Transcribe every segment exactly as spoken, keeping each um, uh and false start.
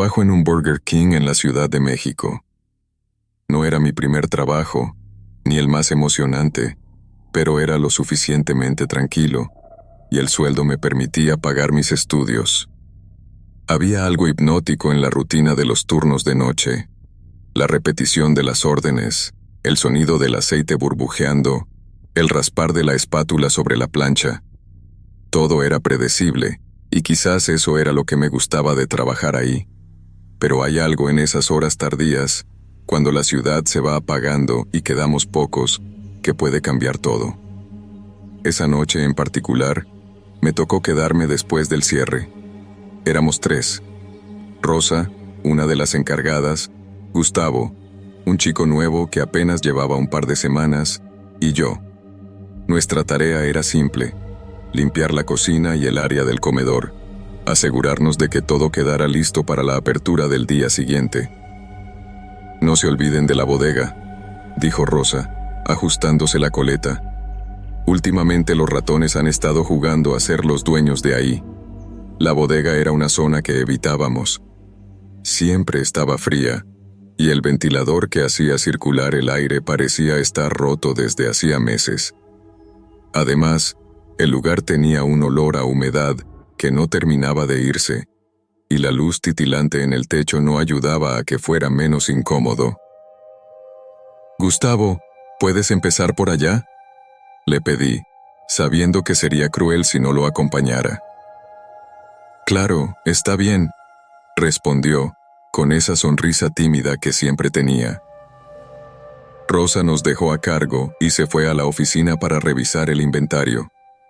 Trabajo en un Burger King en la Ciudad de México. No era mi primer trabajo, ni el más emocionante, pero era lo suficientemente tranquilo, y el sueldo me permitía pagar mis estudios. Había algo hipnótico en la rutina de los turnos de noche, la repetición de las órdenes, el sonido del aceite burbujeando, el raspar de la espátula sobre la plancha. Todo era predecible, y quizás eso era lo que me gustaba de trabajar ahí. Pero hay algo en esas horas tardías, cuando la ciudad se va apagando y quedamos pocos, que puede cambiar todo. Esa noche en particular, me tocó quedarme después del cierre. Éramos tres. Rosa, una de las encargadas, Gustavo, un chico nuevo que apenas llevaba un par de semanas, y yo. Nuestra tarea era simple: limpiar la cocina y el área del comedor, asegurarnos de que todo quedara listo para la apertura del día siguiente. «No se olviden de la bodega», dijo Rosa, ajustándose la coleta. «Últimamente los ratones han estado jugando a ser los dueños de ahí. La bodega era una zona que evitábamos. Siempre estaba fría, y el ventilador que hacía circular el aire parecía estar roto desde hacía meses. Además, el lugar tenía un olor a humedad que no terminaba de irse, y la luz titilante en el techo no ayudaba a que fuera menos incómodo. «Gustavo, ¿puedes empezar por allá?», le pedí, sabiendo que sería cruel si no lo acompañara. «Claro, está bien», respondió, con esa sonrisa tímida que siempre tenía. Rosa nos dejó a cargo y se fue a la oficina para revisar el inventario.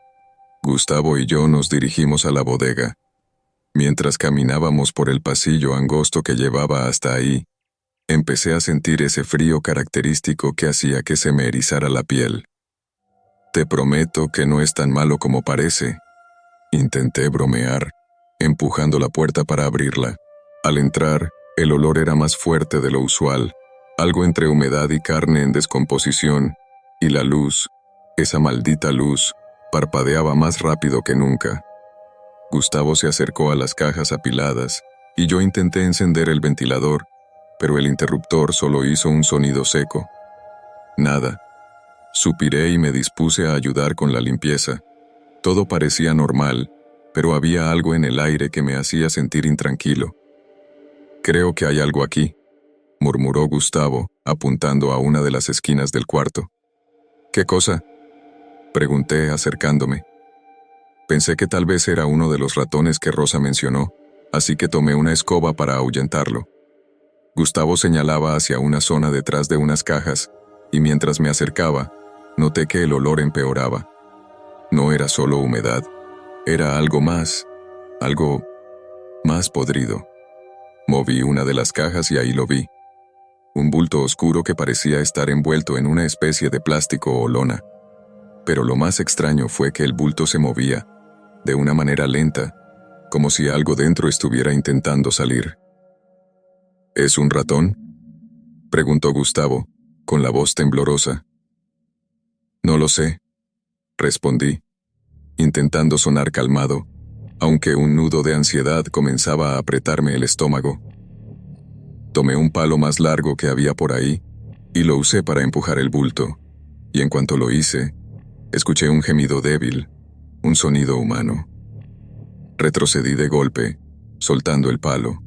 Gustavo y yo nos dirigimos a la bodega. Mientras caminábamos por el pasillo angosto que llevaba hasta ahí, empecé a sentir ese frío característico que hacía que se me erizara la piel. «Te prometo que no es tan malo como parece», intenté bromear, empujando la puerta para abrirla. Al entrar, el olor era más fuerte de lo usual, algo entre humedad y carne en descomposición, y la luz, esa maldita luz, parpadeaba más rápido que nunca. Gustavo se acercó a las cajas apiladas, y yo intenté encender el ventilador, pero el interruptor solo hizo un sonido seco. Nada. Suspiré y me dispuse a ayudar con la limpieza. Todo parecía normal, pero había algo en el aire que me hacía sentir intranquilo. «Creo que hay algo aquí», murmuró Gustavo, apuntando a una de las esquinas del cuarto. «¿Qué cosa?», pregunté acercándome. Pensé que tal vez era uno de los ratones que Rosa mencionó, así que tomé una escoba para ahuyentarlo. Gustavo señalaba hacia una zona detrás de unas cajas, y mientras me acercaba, noté que el olor empeoraba. No era solo humedad, era algo más, algo más podrido. Moví una de las cajas y ahí lo vi. Un bulto oscuro que parecía estar envuelto en una especie de plástico o lona. Pero lo más extraño fue que el bulto se movía, de una manera lenta, como si algo dentro estuviera intentando salir. «¿Es un ratón?», preguntó Gustavo, con la voz temblorosa. «No lo sé», respondí, intentando sonar calmado, aunque un nudo de ansiedad comenzaba a apretarme el estómago. Tomé un palo más largo que había por ahí y lo usé para empujar el bulto, y en cuanto lo hice, escuché un gemido débil, un sonido humano. Retrocedí de golpe, soltando el palo.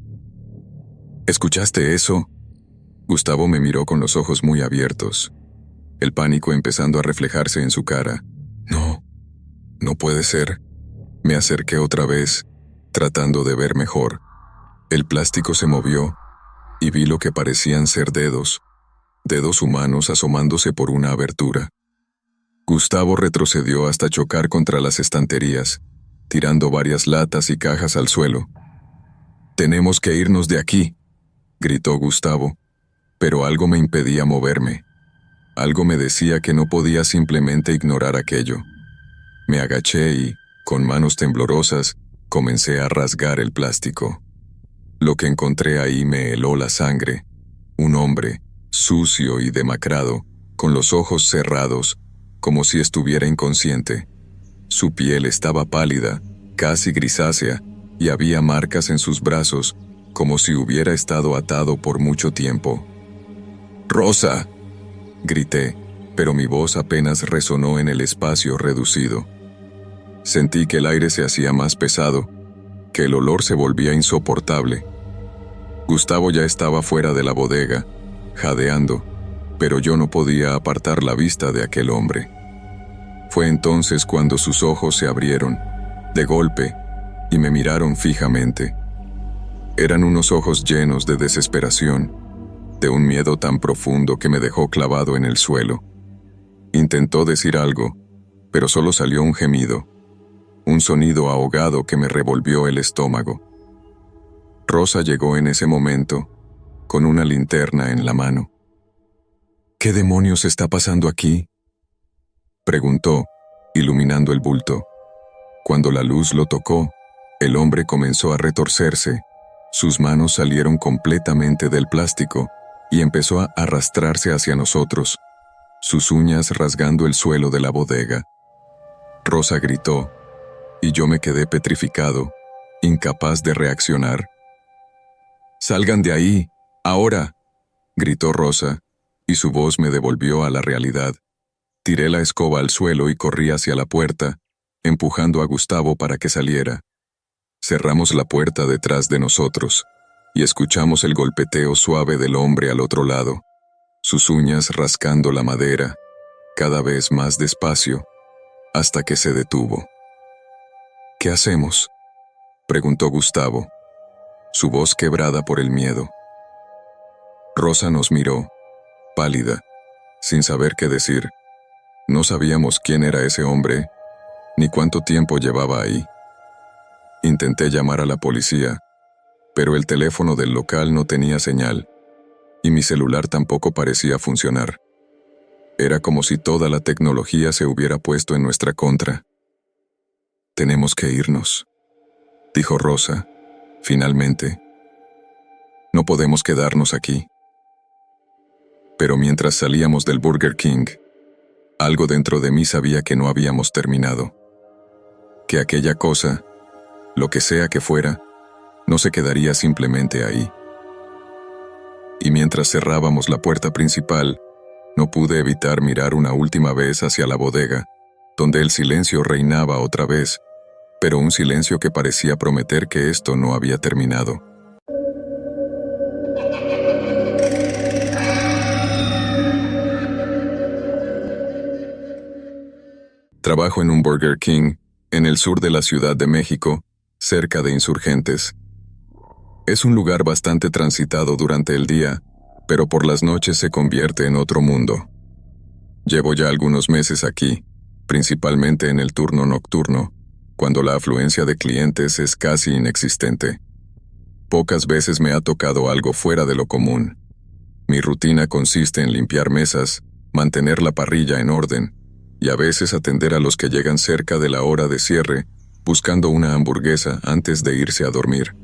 «¿Escuchaste eso?», Gustavo me miró con los ojos muy abiertos, el pánico empezando a reflejarse en su cara. «No, no puede ser». Me acerqué otra vez, tratando de ver mejor. El plástico se movió, y vi lo que parecían ser dedos, dedos humanos asomándose por una abertura. Gustavo retrocedió hasta chocar contra las estanterías, tirando varias latas y cajas al suelo. «Tenemos que irnos de aquí», gritó Gustavo, pero algo me impedía moverme. Algo me decía que no podía simplemente ignorar aquello. Me agaché y, con manos temblorosas, comencé a rasgar el plástico. Lo que encontré ahí me heló la sangre. Un hombre, sucio y demacrado, con los ojos cerrados, como si estuviera inconsciente. Su piel estaba pálida, casi grisácea, y había marcas en sus brazos, como si hubiera estado atado por mucho tiempo. «¡Rosa!», grité, pero mi voz apenas resonó en el espacio reducido. Sentí que el aire se hacía más pesado, que el olor se volvía insoportable. Gustavo ya estaba fuera de la bodega, jadeando, pero yo no podía apartar la vista de aquel hombre. Fue entonces cuando sus ojos se abrieron, de golpe, y me miraron fijamente. Eran unos ojos llenos de desesperación, de un miedo tan profundo que me dejó clavado en el suelo. Intentó decir algo, pero solo salió un gemido, un sonido ahogado que me revolvió el estómago. Rosa llegó en ese momento, con una linterna en la mano. «¿Qué demonios está pasando aquí?», preguntó, iluminando el bulto. Cuando la luz lo tocó, el hombre comenzó a retorcerse, sus manos salieron completamente del plástico y empezó a arrastrarse hacia nosotros, sus uñas rasgando el suelo de la bodega. Rosa gritó, y yo me quedé petrificado, incapaz de reaccionar. «¡Salgan de ahí! ¡Ahora!», gritó Rosa, y su voz me devolvió a la realidad. Tiré la escoba al suelo y corrí hacia la puerta, empujando a Gustavo para que saliera. Cerramos la puerta detrás de nosotros, y escuchamos el golpeteo suave del hombre al otro lado, sus uñas rascando la madera, cada vez más despacio, hasta que se detuvo. «¿Qué hacemos?», preguntó Gustavo, su voz quebrada por el miedo. Rosa nos miró, pálida, sin saber qué decir. No sabíamos quién era ese hombre, ni cuánto tiempo llevaba ahí. Intenté llamar a la policía, pero el teléfono del local no tenía señal, y mi celular tampoco parecía funcionar. Era como si toda la tecnología se hubiera puesto en nuestra contra. «Tenemos que irnos», dijo Rosa, finalmente. «No podemos quedarnos aquí». Pero mientras salíamos del Burger King, algo dentro de mí sabía que no habíamos terminado. Que aquella cosa, lo que sea que fuera, no se quedaría simplemente ahí. Y mientras cerrábamos la puerta principal, no pude evitar mirar una última vez hacia la bodega, donde el silencio reinaba otra vez, pero un silencio que parecía prometer que esto no había terminado. Trabajo en un Burger King, en el sur de la Ciudad de México, cerca de Insurgentes. Es un lugar bastante transitado durante el día, pero por las noches se convierte en otro mundo. Llevo ya algunos meses aquí, principalmente en el turno nocturno, cuando la afluencia de clientes es casi inexistente. Pocas veces me ha tocado algo fuera de lo común. Mi rutina consiste en limpiar mesas, mantener la parrilla en orden, y a veces atender a los que llegan cerca de la hora de cierre, buscando una hamburguesa antes de irse a dormir.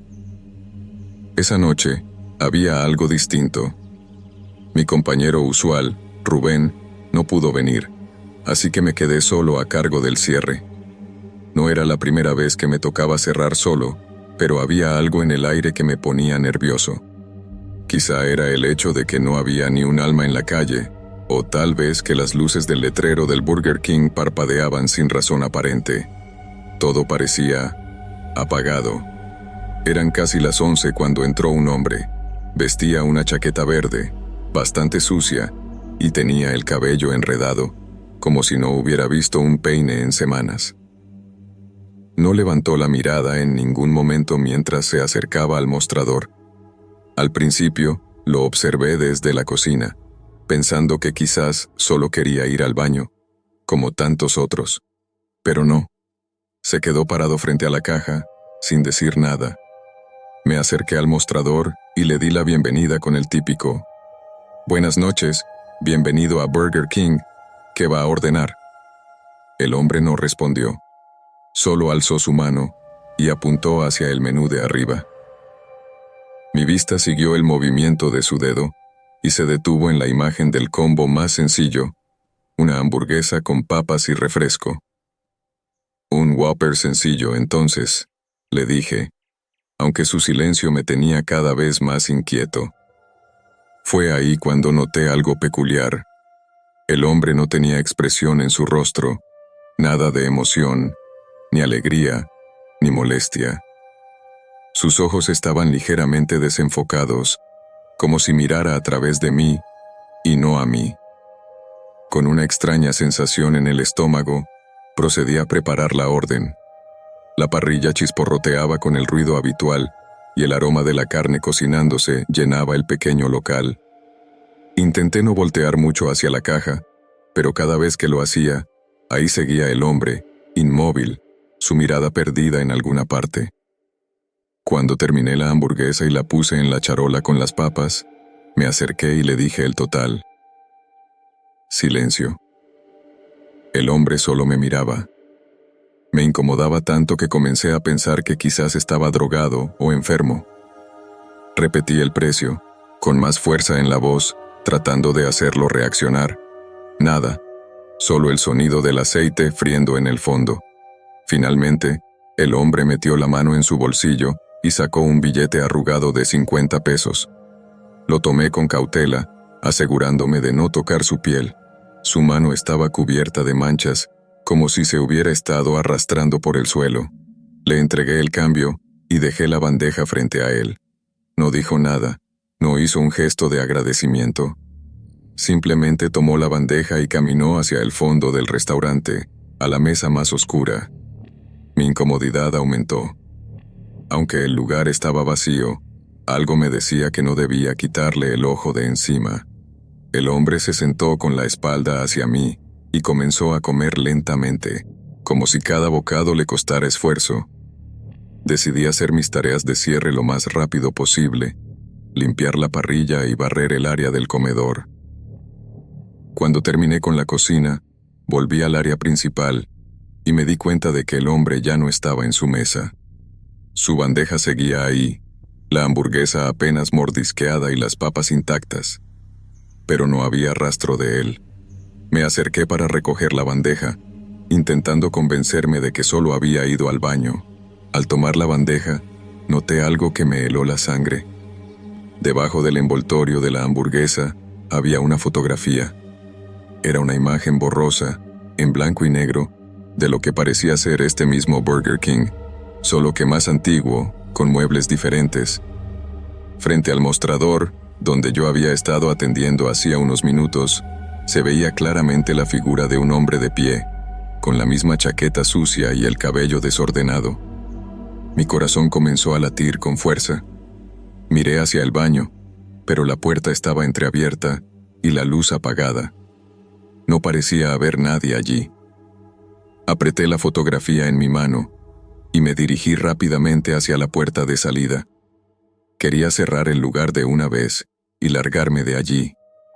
Esa noche, había algo distinto. Mi compañero usual, Rubén, no pudo venir, así que me quedé solo a cargo del cierre. No era la primera vez que me tocaba cerrar solo, pero había algo en el aire que me ponía nervioso. Quizá era el hecho de que no había ni un alma en la calle, o tal vez que las luces del letrero del Burger King parpadeaban sin razón aparente. Todo parecía apagado. Eran casi las once cuando entró un hombre. Vestía una chaqueta verde, bastante sucia, y tenía el cabello enredado, como si no hubiera visto un peine en semanas. No levantó la mirada en ningún momento mientras se acercaba al mostrador. Al principio, lo observé desde la cocina, pensando que quizás solo quería ir al baño, como tantos otros. Pero no. Se quedó parado frente a la caja, sin decir nada. Me acerqué al mostrador y le di la bienvenida con el típico: «Buenas noches, bienvenido a Burger King, ¿qué va a ordenar?». El hombre no respondió. Solo alzó su mano y apuntó hacia el menú de arriba. Mi vista siguió el movimiento de su dedo y se detuvo en la imagen del combo más sencillo, una hamburguesa con papas y refresco. «Un Whopper sencillo, entonces», le dije. aunque su silencio me tenía cada vez más inquieto. Fue ahí cuando noté algo peculiar. El hombre no tenía expresión en su rostro, nada de emoción, ni alegría, ni molestia. Sus ojos estaban ligeramente desenfocados, como si mirara a través de mí y no a mí. Con una extraña sensación en el estómago, procedí a preparar la orden. La parrilla chisporroteaba con el ruido habitual y el aroma de la carne cocinándose llenaba el pequeño local. Intenté no voltear mucho hacia la caja, pero cada vez que lo hacía, ahí seguía el hombre, inmóvil, su mirada perdida en alguna parte. Cuando terminé la hamburguesa y la puse en la charola con las papas, me acerqué y le dije el total. Silencio. El hombre solo me miraba. Me incomodaba tanto que comencé a pensar que quizás estaba drogado o enfermo. Repetí el precio, con más fuerza en la voz, tratando de hacerlo reaccionar. Nada, solo el sonido del aceite friendo en el fondo. Finalmente, el hombre metió la mano en su bolsillo y sacó un billete arrugado de cincuenta pesos. Lo tomé con cautela, asegurándome de no tocar su piel. Su mano estaba cubierta de manchas, como si se hubiera estado arrastrando por el suelo. Le entregué el cambio y dejé la bandeja frente a él. No dijo nada, no hizo un gesto de agradecimiento. Simplemente tomó la bandeja y caminó hacia el fondo del restaurante, a la mesa más oscura. Mi incomodidad aumentó. Aunque el lugar estaba vacío, algo me decía que no debía quitarle el ojo de encima. El hombre se sentó con la espalda hacia mí y comenzó a comer lentamente, como si cada bocado le costara esfuerzo. Decidí hacer mis tareas de cierre lo más rápido posible, limpiar la parrilla y barrer el área del comedor. Cuando terminé con la cocina, volví al área principal y me di cuenta de que el hombre ya no estaba en su mesa. Su bandeja seguía ahí, la hamburguesa apenas mordisqueada y las papas intactas, pero no había rastro de él. Me acerqué para recoger la bandeja, intentando convencerme de que solo había ido al baño. Al tomar la bandeja, noté algo que me heló la sangre. Debajo del envoltorio de la hamburguesa había una fotografía. Era una imagen borrosa, en blanco y negro, de lo que parecía ser este mismo Burger King, solo que más antiguo, con muebles diferentes. Frente al mostrador, donde yo había estado atendiendo hacía unos minutos, se veía claramente la figura de un hombre de pie, con la misma chaqueta sucia y el cabello desordenado. Mi corazón comenzó a latir con fuerza. Miré hacia el baño, pero la puerta estaba entreabierta y la luz apagada. No parecía haber nadie allí. Apreté la fotografía en mi mano y me dirigí rápidamente hacia la puerta de salida. Quería cerrar el lugar de una vez y largarme de allí.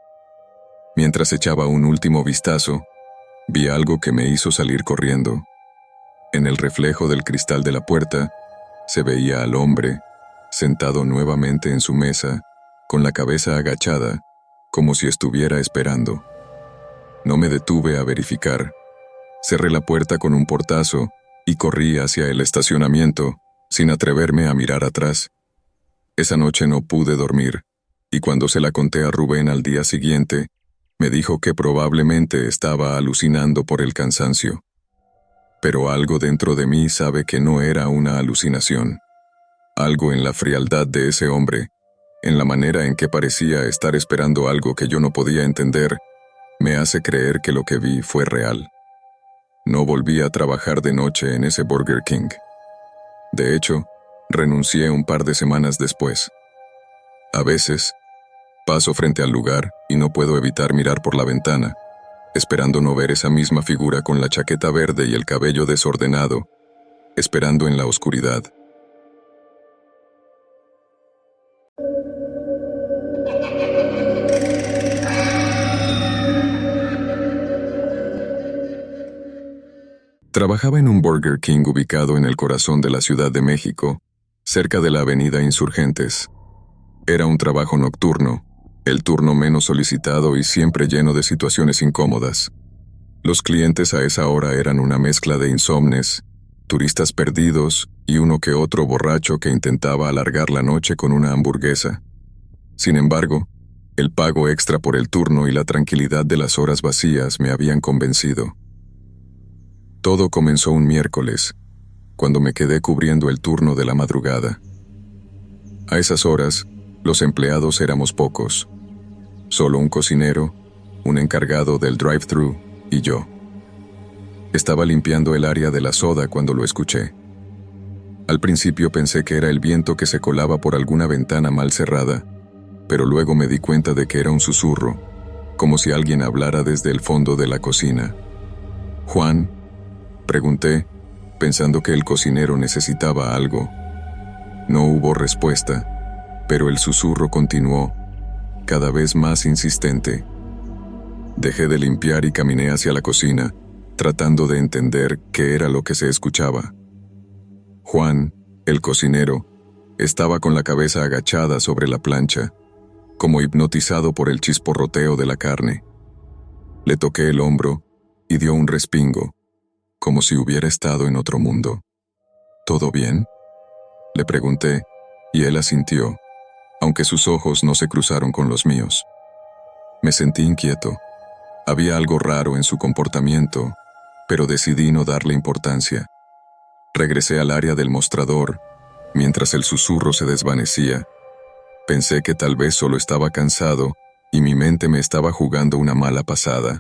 Mientras echaba un último vistazo, vi algo que me hizo salir corriendo. En el reflejo del cristal de la puerta, se veía al hombre, sentado nuevamente en su mesa, con la cabeza agachada, como si estuviera esperando. No me detuve a verificar. Cerré la puerta con un portazo y corrí hacia el estacionamiento, sin atreverme a mirar atrás. Esa noche no pude dormir, y cuando se la conté a Rubén al día siguiente, me dijo que probablemente estaba alucinando por el cansancio. Pero algo dentro de mí sabe que no era una alucinación. Algo en la frialdad de ese hombre, en la manera en que parecía estar esperando algo que yo no podía entender, me hace creer que lo que vi fue real. No volví a trabajar de noche en ese Burger King. De hecho, renuncié un par de semanas después. A veces, paso frente al lugar y no puedo evitar mirar por la ventana, esperando no ver esa misma figura con la chaqueta verde y el cabello desordenado, esperando en la oscuridad. Trabajaba en un Burger King ubicado en el corazón de la Ciudad de México, cerca de la avenida Insurgentes. Era un trabajo nocturno, el turno menos solicitado y siempre lleno de situaciones incómodas. Los clientes a esa hora eran una mezcla de insomnes, turistas perdidos y uno que otro borracho que intentaba alargar la noche con una hamburguesa. Sin embargo, el pago extra por el turno y la tranquilidad de las horas vacías me habían convencido. Todo comenzó un miércoles, cuando me quedé cubriendo el turno de la madrugada. A esas horas, los empleados éramos pocos. Solo un cocinero, un encargado del drive-thru y yo. Estaba limpiando el área de la soda cuando lo escuché. Al principio pensé que era el viento que se colaba por alguna ventana mal cerrada, pero luego me di cuenta de que era un susurro, como si alguien hablara desde el fondo de la cocina. «¿Juan?», pregunté, pensando que el cocinero necesitaba algo. No hubo respuesta, pero el susurro continuó, cada vez más insistente. Dejé de limpiar y caminé hacia la cocina, tratando de entender qué era lo que se escuchaba. Juan, el cocinero, estaba con la cabeza agachada sobre la plancha, como hipnotizado por el chisporroteo de la carne. Le toqué el hombro y dio un respingo, como si hubiera estado en otro mundo. «¿Todo bien?», le pregunté, y él asintió, aunque sus ojos no se cruzaron con los míos. Me sentí inquieto. Había algo raro en su comportamiento, pero decidí no darle importancia. Regresé al área del mostrador, mientras el susurro se desvanecía. Pensé que tal vez solo estaba cansado y mi mente me estaba jugando una mala pasada.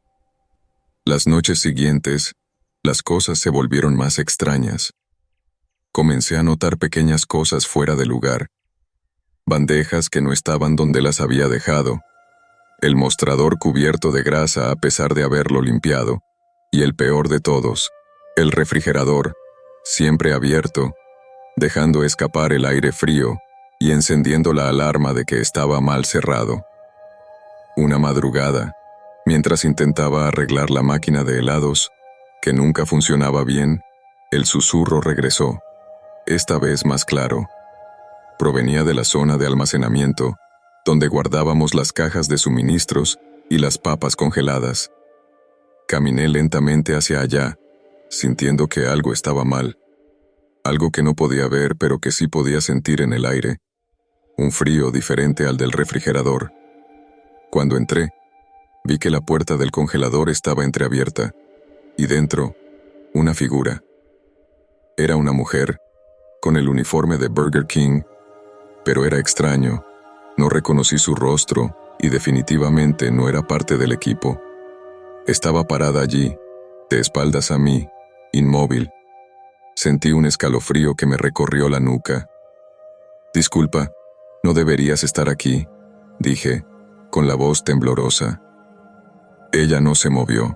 Las noches siguientes, las cosas se volvieron más extrañas. Comencé a notar pequeñas cosas fuera de lugar. Bandejas que no estaban donde las había dejado. El mostrador cubierto de grasa a pesar de haberlo limpiado. Y el peor de todos, el refrigerador, siempre abierto, dejando escapar el aire frío y encendiendo la alarma de que estaba mal cerrado. Una madrugada, mientras intentaba arreglar la máquina de helados, que nunca funcionaba bien, el susurro regresó, esta vez más claro. Provenía de la zona de almacenamiento, donde guardábamos las cajas de suministros y las papas congeladas. Caminé lentamente hacia allá, sintiendo que algo estaba mal. Algo que no podía ver, pero que sí podía sentir en el aire. Un frío diferente al del refrigerador. Cuando entré, vi que la puerta del congelador estaba entreabierta, y dentro, una figura. Era una mujer, con el uniforme de Burger King, pero era extraño. No reconocí su rostro, y definitivamente no era parte del equipo. Estaba parada allí, de espaldas a mí, inmóvil. Sentí un escalofrío que me recorrió la nuca. «Disculpa, no deberías estar aquí», dije, con la voz temblorosa. Ella no se movió.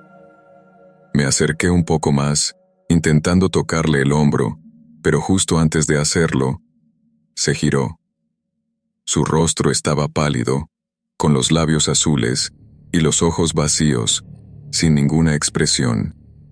Me acerqué un poco más, intentando tocarle el hombro, pero justo antes de hacerlo, se giró. Su rostro estaba pálido, con los labios azules y los ojos vacíos, sin ninguna expresión.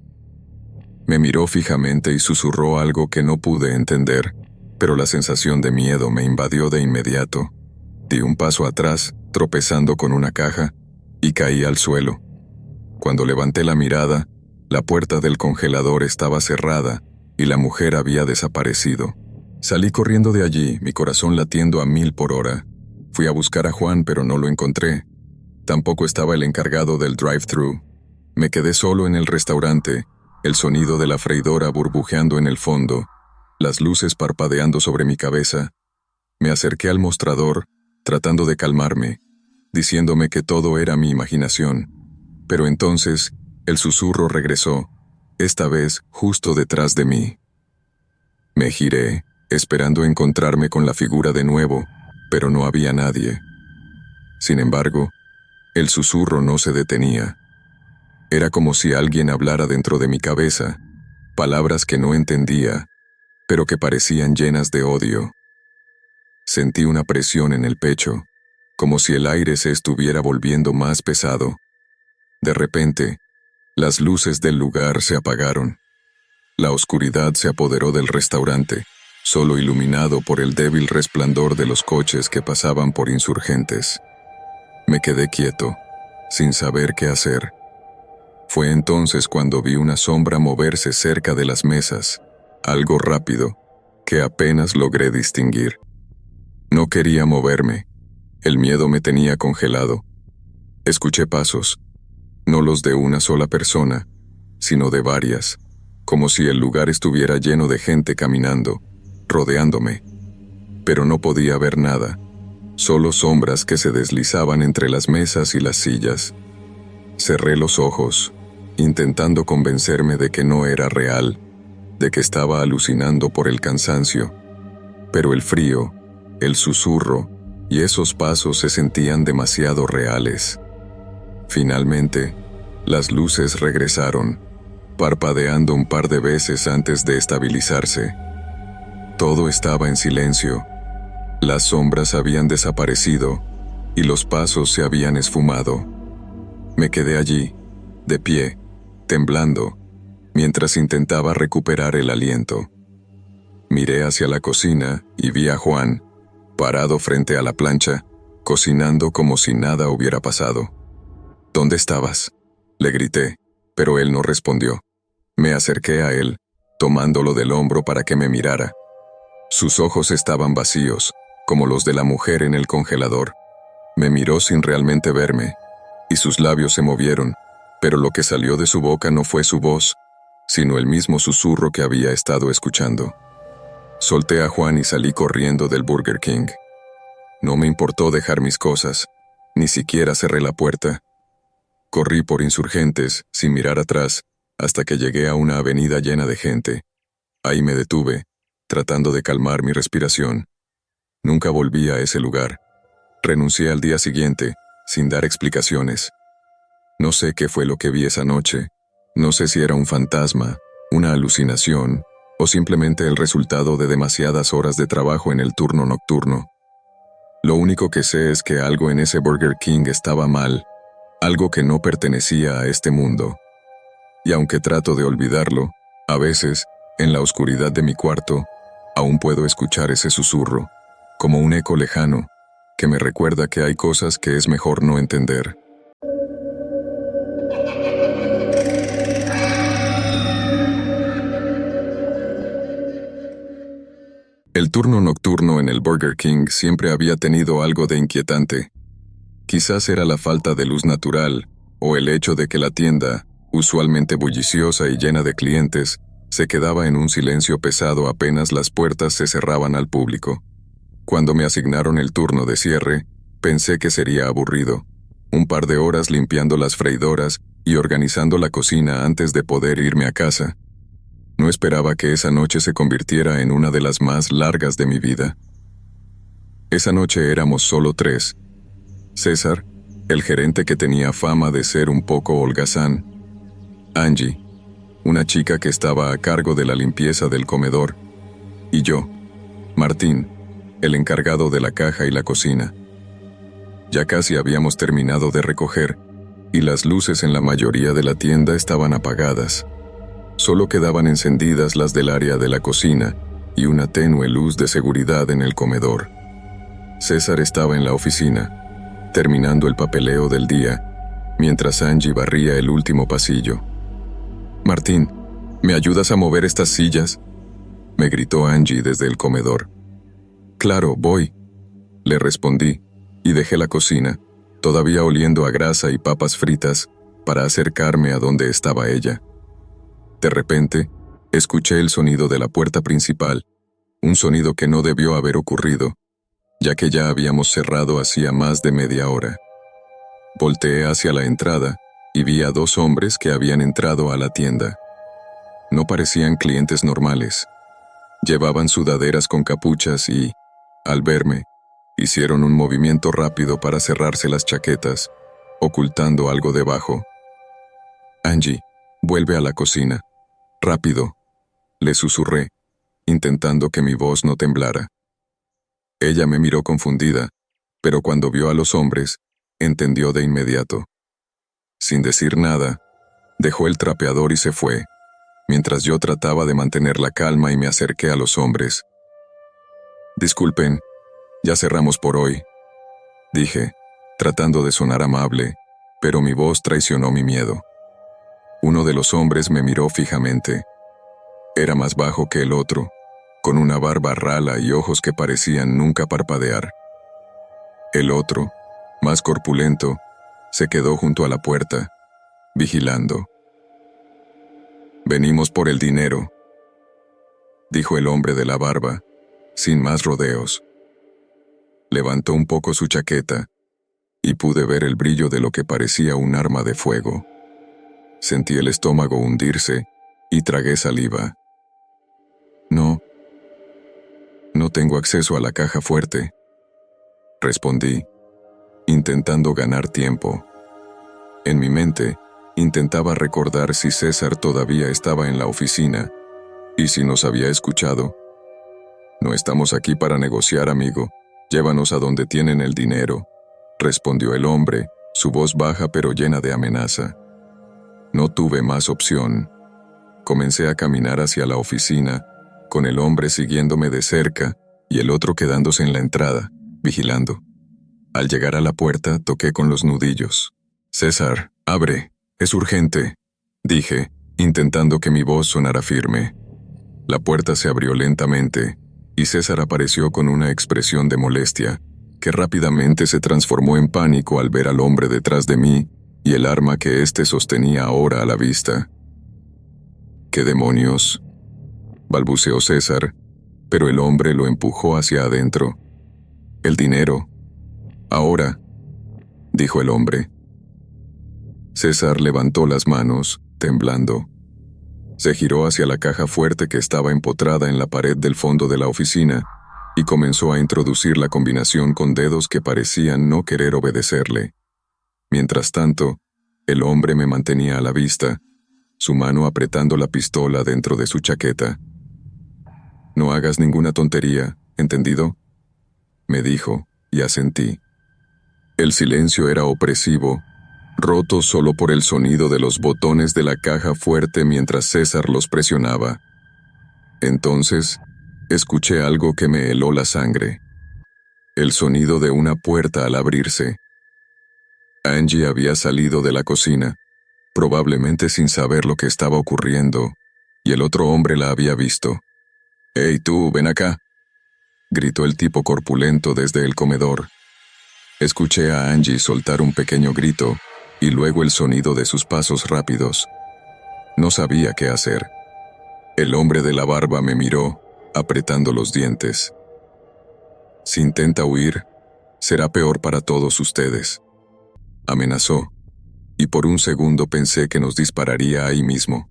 Me miró fijamente y susurró algo que no pude entender, pero la sensación de miedo me invadió de inmediato. Di un paso atrás, tropezando con una caja, y caí al suelo. Cuando levanté la mirada, la puerta del congelador estaba cerrada y la mujer había desaparecido. Salí corriendo de allí, mi corazón latiendo a mil por hora. Fui a buscar a Juan, pero no lo encontré. Tampoco estaba el encargado del drive-thru. Me quedé solo en el restaurante, el sonido de la freidora burbujeando en el fondo, las luces parpadeando sobre mi cabeza. Me acerqué al mostrador, tratando de calmarme, diciéndome que todo era mi imaginación. Pero entonces, el susurro regresó, esta vez justo detrás de mí. Me giré, esperando encontrarme con la figura de nuevo, pero no había nadie. Sin embargo, el susurro no se detenía. Era como si alguien hablara dentro de mi cabeza, palabras que no entendía, pero que parecían llenas de odio. Sentí una presión en el pecho, como si el aire se estuviera volviendo más pesado. De repente, las luces del lugar se apagaron. La oscuridad se apoderó del restaurante, solo iluminado por el débil resplandor de los coches que pasaban por Insurgentes. Me quedé quieto, sin saber qué hacer. Fue entonces cuando vi una sombra moverse cerca de las mesas, algo rápido, que apenas logré distinguir. No quería moverme, el miedo me tenía congelado. Escuché pasos, no los de una sola persona, sino de varias, como si el lugar estuviera lleno de gente caminando, rodeándome. Pero no podía ver nada, solo sombras que se deslizaban entre las mesas y las sillas. Cerré los ojos, intentando convencerme de que no era real, de que estaba alucinando por el cansancio. Pero el frío, el susurro y esos pasos se sentían demasiado reales. Finalmente, las luces regresaron, parpadeando un par de veces antes de estabilizarse. Todo estaba en silencio. Las sombras habían desaparecido y los pasos se habían esfumado. Me quedé allí, de pie, temblando, mientras intentaba recuperar el aliento. Miré hacia la cocina y vi a Juan, parado frente a la plancha, cocinando como si nada hubiera pasado. ¿Dónde estabas?, le grité, pero él no respondió. Me acerqué a él, tomándolo del hombro para que me mirara. Sus ojos estaban vacíos, como los de la mujer en el congelador. Me miró sin realmente verme, y sus labios se movieron, pero lo que salió de su boca no fue su voz, sino el mismo susurro que había estado escuchando. Solté a Juan y salí corriendo del Burger King. No me importó dejar mis cosas, ni siquiera cerré la puerta. Corrí por Insurgentes, sin mirar atrás, hasta que llegué a una avenida llena de gente. Ahí me detuve, tratando de calmar mi respiración. Nunca volví a ese lugar. Renuncié al día siguiente, sin dar explicaciones. No sé qué fue lo que vi esa noche. No sé si era un fantasma, una alucinación, o simplemente el resultado de demasiadas horas de trabajo en el turno nocturno. Lo único que sé es que algo en ese Burger King estaba mal, algo que no pertenecía a este mundo. Y aunque trato de olvidarlo, a veces, en la oscuridad de mi cuarto, aún puedo escuchar ese susurro, como un eco lejano, que me recuerda que hay cosas que es mejor no entender. El turno nocturno en el Burger King siempre había tenido algo de inquietante. Quizás era la falta de luz natural, o el hecho de que la tienda, usualmente bulliciosa y llena de clientes, se quedaba en un silencio pesado apenas las puertas se cerraban al público. Cuando me asignaron el turno de cierre, pensé que sería aburrido. Un par de horas limpiando las freidoras y organizando la cocina antes de poder irme a casa. No esperaba que esa noche se convirtiera en una de las más largas de mi vida. Esa noche éramos solo tres. César, el gerente que tenía fama de ser un poco holgazán. Angie, una chica que estaba a cargo de la limpieza del comedor. Y yo, Martín, el encargado de la caja y la cocina. Ya casi habíamos terminado de recoger, y las luces en la mayoría de la tienda estaban apagadas. Solo quedaban encendidas las del área de la cocina y una tenue luz de seguridad en el comedor. César estaba en la oficina, terminando el papeleo del día, mientras Angie barría el último pasillo. «Martín, ¿me ayudas a mover estas sillas?», me gritó Angie desde el comedor. «Claro, voy», le respondí, y dejé la cocina, todavía oliendo a grasa y papas fritas, para acercarme a donde estaba ella. De repente, escuché el sonido de la puerta principal, un sonido que no debió haber ocurrido, ya que ya habíamos cerrado hacía más de media hora. Volteé hacia la entrada y vi a dos hombres que habían entrado a la tienda. No parecían clientes normales. Llevaban sudaderas con capuchas y, al verme, hicieron un movimiento rápido para cerrarse las chaquetas, ocultando algo debajo. «Angie, vuelve a la cocina. Rápido», le susurré, intentando que mi voz no temblara. Ella me miró confundida, pero cuando vio a los hombres, entendió de inmediato. Sin decir nada, dejó el trapeador y se fue, mientras yo trataba de mantener la calma y me acerqué a los hombres. «Disculpen, ya cerramos por hoy», dije, tratando de sonar amable, pero mi voz traicionó mi miedo. Uno de los hombres me miró fijamente. Era más bajo que el otro, con una barba rala y ojos que parecían nunca parpadear. El otro, más corpulento, se quedó junto a la puerta, vigilando. «Venimos por el dinero», dijo el hombre de la barba, sin más rodeos. Levantó un poco su chaqueta, y pude ver el brillo de lo que parecía un arma de fuego. Sentí el estómago hundirse, y tragué saliva. «No, no tengo acceso a la caja fuerte», respondí, intentando ganar tiempo. En mi mente, intentaba recordar si César todavía estaba en la oficina, y si nos había escuchado. «No estamos aquí para negociar, amigo. Llévanos a donde tienen el dinero», respondió el hombre, su voz baja pero llena de amenaza. No tuve más opción. Comencé a caminar hacia la oficina, con el hombre siguiéndome de cerca y el otro quedándose en la entrada, vigilando. Al llegar a la puerta, toqué con los nudillos. «César, abre, es urgente», dije, intentando que mi voz sonara firme. La puerta se abrió lentamente, y César apareció con una expresión de molestia, que rápidamente se transformó en pánico al ver al hombre detrás de mí y el arma que éste sostenía ahora a la vista. «¿Qué demonios?», balbuceó César, pero el hombre lo empujó hacia adentro. «El dinero. Ahora», dijo el hombre. César levantó las manos, temblando. Se giró hacia la caja fuerte que estaba empotrada en la pared del fondo de la oficina y comenzó a introducir la combinación con dedos que parecían no querer obedecerle. Mientras tanto, el hombre me mantenía a la vista, su mano apretando la pistola dentro de su chaqueta. «No hagas ninguna tontería, ¿entendido?», me dijo, y asentí. El silencio era opresivo, roto solo por el sonido de los botones de la caja fuerte mientras César los presionaba. Entonces, escuché algo que me heló la sangre. El sonido de una puerta al abrirse. Angie había salido de la cocina, probablemente sin saber lo que estaba ocurriendo, y el otro hombre la había visto. «¡Hey tú, ven acá!», gritó el tipo corpulento desde el comedor. Escuché a Angie soltar un pequeño grito, y luego el sonido de sus pasos rápidos. No sabía qué hacer. El hombre de la barba me miró, apretando los dientes. «Si intenta huir, será peor para todos ustedes», amenazó, y por un segundo pensé que nos dispararía ahí mismo.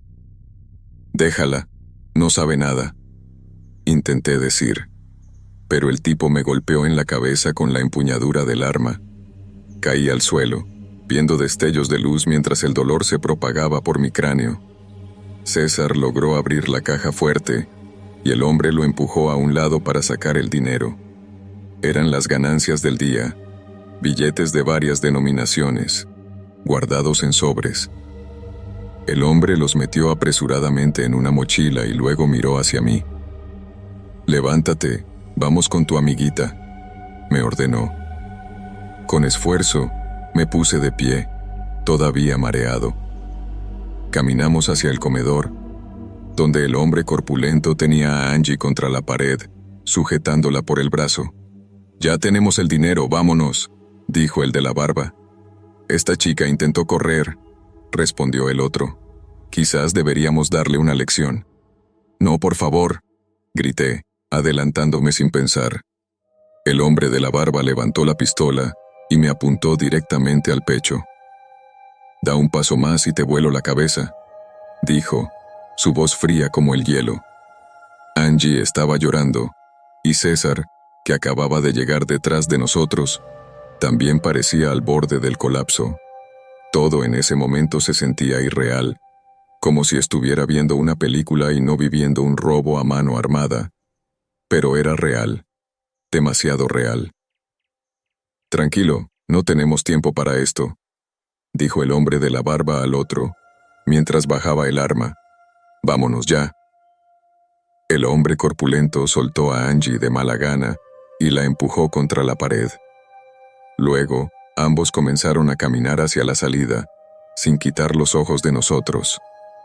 «Déjala, no sabe nada», intenté decir, pero el tipo me golpeó en la cabeza con la empuñadura del arma. Caí al suelo, viendo destellos de luz mientras el dolor se propagaba por mi cráneo. César logró abrir la caja fuerte, y el hombre lo empujó a un lado para sacar el dinero. Eran las ganancias del día, billetes de varias denominaciones, guardados en sobres. El hombre los metió apresuradamente en una mochila y luego miró hacia mí. «Levántate, vamos con tu amiguita», me ordenó. Con esfuerzo, me puse de pie, todavía mareado. Caminamos hacia el comedor, donde el hombre corpulento tenía a Angie contra la pared, sujetándola por el brazo. «Ya tenemos el dinero, vámonos», dijo el de la barba. «Esta chica intentó correr», respondió el otro. «Quizás deberíamos darle una lección». «No, por favor», grité, adelantándome sin pensar. El hombre de la barba levantó la pistola y me apuntó directamente al pecho. «Da un paso más y te vuelo la cabeza», dijo, su voz fría como el hielo. Angie estaba llorando, y César, que acababa de llegar detrás de nosotros, también parecía al borde del colapso. Todo en ese momento se sentía irreal, como si estuviera viendo una película y no viviendo un robo a mano armada. Pero era real, demasiado real. «Tranquilo, no tenemos tiempo para esto», dijo el hombre de la barba al otro, mientras bajaba el arma. «Vámonos ya». El hombre corpulento soltó a Angie de mala gana y la empujó contra la pared. Luego, ambos comenzaron a caminar hacia la salida, sin quitar los ojos de nosotros.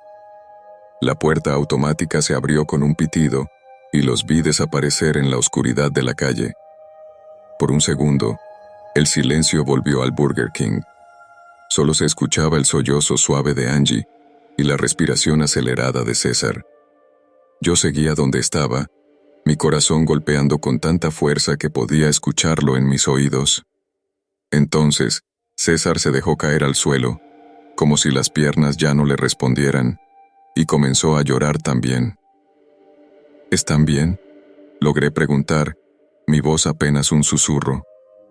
La puerta automática se abrió con un pitido y los vi desaparecer en la oscuridad de la calle. Por un segundo, el silencio volvió al Burger King. Solo se escuchaba el sollozo suave de Angie y la respiración acelerada de César. Yo seguía donde estaba, mi corazón golpeando con tanta fuerza que podía escucharlo en mis oídos. Entonces, César se dejó caer al suelo, como si las piernas ya no le respondieran, y comenzó a llorar también. ¿Están bien?, logré preguntar, mi voz apenas un susurro.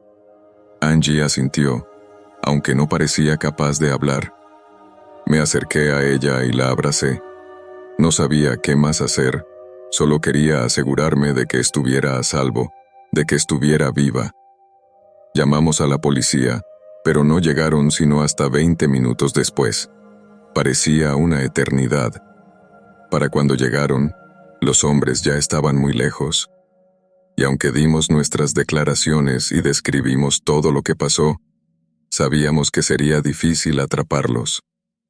Angie asintió, aunque no parecía capaz de hablar. Me acerqué a ella y la abracé. No sabía qué más hacer, solo quería asegurarme de que estuviera a salvo, de que estuviera viva. Llamamos a la policía, pero no llegaron sino hasta veinte minutos después. Parecía una eternidad. Para cuando llegaron, los hombres ya estaban muy lejos. Y aunque dimos nuestras declaraciones y describimos todo lo que pasó, sabíamos que sería difícil atraparlos.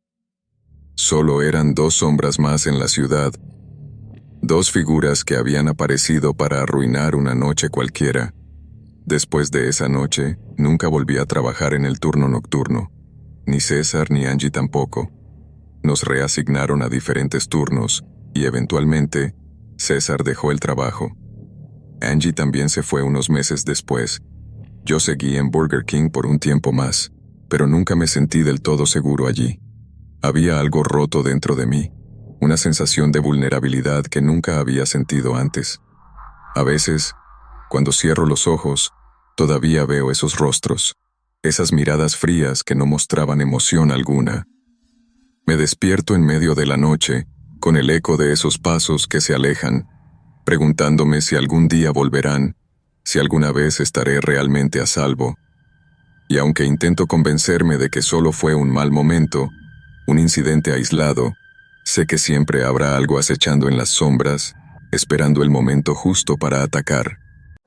Solo eran dos sombras más en la ciudad, dos figuras que habían aparecido para arruinar una noche cualquiera. Después de esa noche, nunca volví a trabajar en el turno nocturno. Ni César ni Angie tampoco. Nos reasignaron a diferentes turnos y eventualmente, César dejó el trabajo. Angie también se fue unos meses después. Yo seguí en Burger King por un tiempo más, pero nunca me sentí del todo seguro allí. Había algo roto dentro de mí, una sensación de vulnerabilidad que nunca había sentido antes. A veces, cuando cierro los ojos, todavía veo esos rostros, esas miradas frías que no mostraban emoción alguna. Me despierto en medio de la noche, con el eco de esos pasos que se alejan, preguntándome si algún día volverán, si alguna vez estaré realmente a salvo. Y aunque intento convencerme de que solo fue un mal momento, un incidente aislado, sé que siempre habrá algo acechando en las sombras, esperando el momento justo para atacar.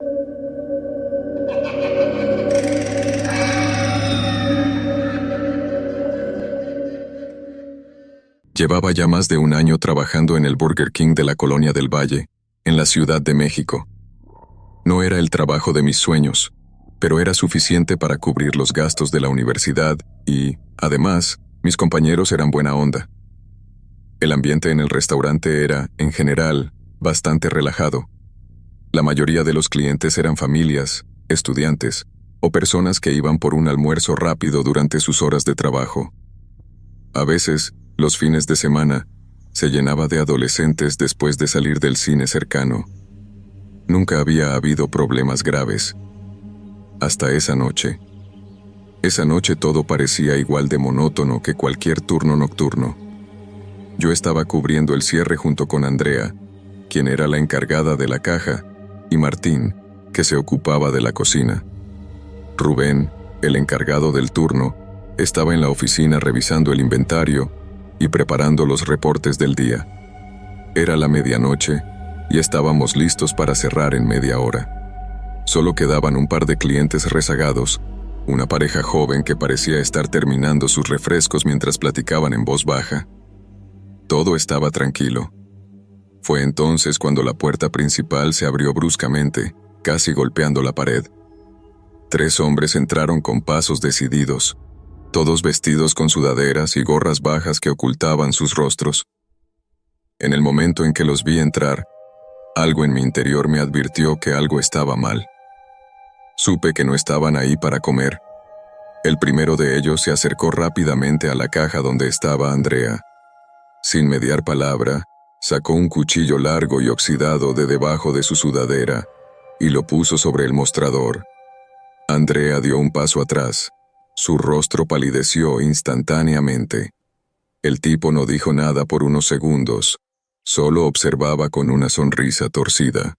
Llevaba ya más de un año trabajando en el Burger King de la Colonia del Valle, en la Ciudad de México. No era el trabajo de mis sueños, pero era suficiente para cubrir los gastos de la universidad y, además, mis compañeros eran buena onda. El ambiente en el restaurante era, en general, bastante relajado. La mayoría de los clientes eran familias, estudiantes o personas que iban por un almuerzo rápido durante sus horas de trabajo. A veces, los fines de semana, se llenaba de adolescentes después de salir del cine cercano. Nunca había habido problemas graves. Hasta esa noche. Esa noche todo parecía igual de monótono que cualquier turno nocturno. Yo estaba cubriendo el cierre junto con Andrea, quien era la encargada de la caja, y Martín, que se ocupaba de la cocina. Rubén, el encargado del turno, estaba en la oficina revisando el inventario y preparando los reportes del día. Era la medianoche y estábamos listos para cerrar en media hora. Solo quedaban un par de clientes rezagados, una pareja joven que parecía estar terminando sus refrescos mientras platicaban en voz baja. Todo estaba tranquilo. Fue entonces cuando la puerta principal se abrió bruscamente, casi golpeando la pared. Tres hombres entraron con pasos decididos, todos vestidos con sudaderas y gorras bajas que ocultaban sus rostros. En el momento en que los vi entrar, algo en mi interior me advirtió que algo estaba mal. Supe que no estaban ahí para comer. El primero de ellos se acercó rápidamente a la caja donde estaba Andrea. Sin mediar palabra, sacó un cuchillo largo y oxidado de debajo de su sudadera y lo puso sobre el mostrador. Andrea dio un paso atrás. Su rostro palideció instantáneamente. El tipo no dijo nada por unos segundos, solo observaba con una sonrisa torcida.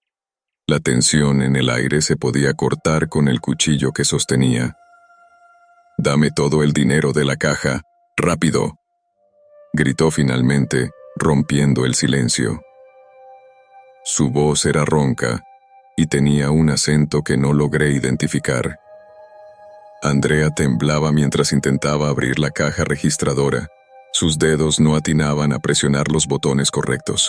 La tensión en el aire se podía cortar con el cuchillo que sostenía. «Dame todo el dinero de la caja, rápido», gritó finalmente, rompiendo el silencio. Su voz era ronca y tenía un acento que no logré identificar. Andrea temblaba mientras intentaba abrir la caja registradora. Sus dedos no atinaban a presionar los botones correctos.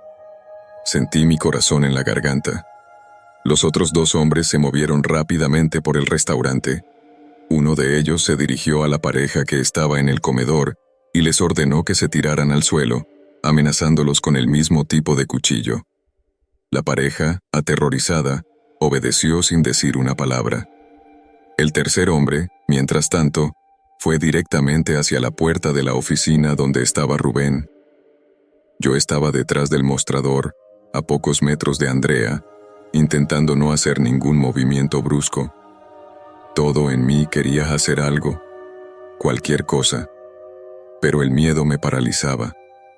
Sentí mi corazón en la garganta. Los otros dos hombres se movieron rápidamente por el restaurante. Uno de ellos se dirigió a la pareja que estaba en el comedor y les ordenó que se tiraran al suelo, amenazándolos con el mismo tipo de cuchillo. La pareja, aterrorizada, obedeció sin decir una palabra. El tercer hombre, mientras tanto, fue directamente hacia la puerta de la oficina donde estaba Rubén. Yo estaba detrás del mostrador, a pocos metros de Andrea, intentando no hacer ningún movimiento brusco. Todo en mí quería hacer algo, cualquier cosa, pero el miedo me paralizaba.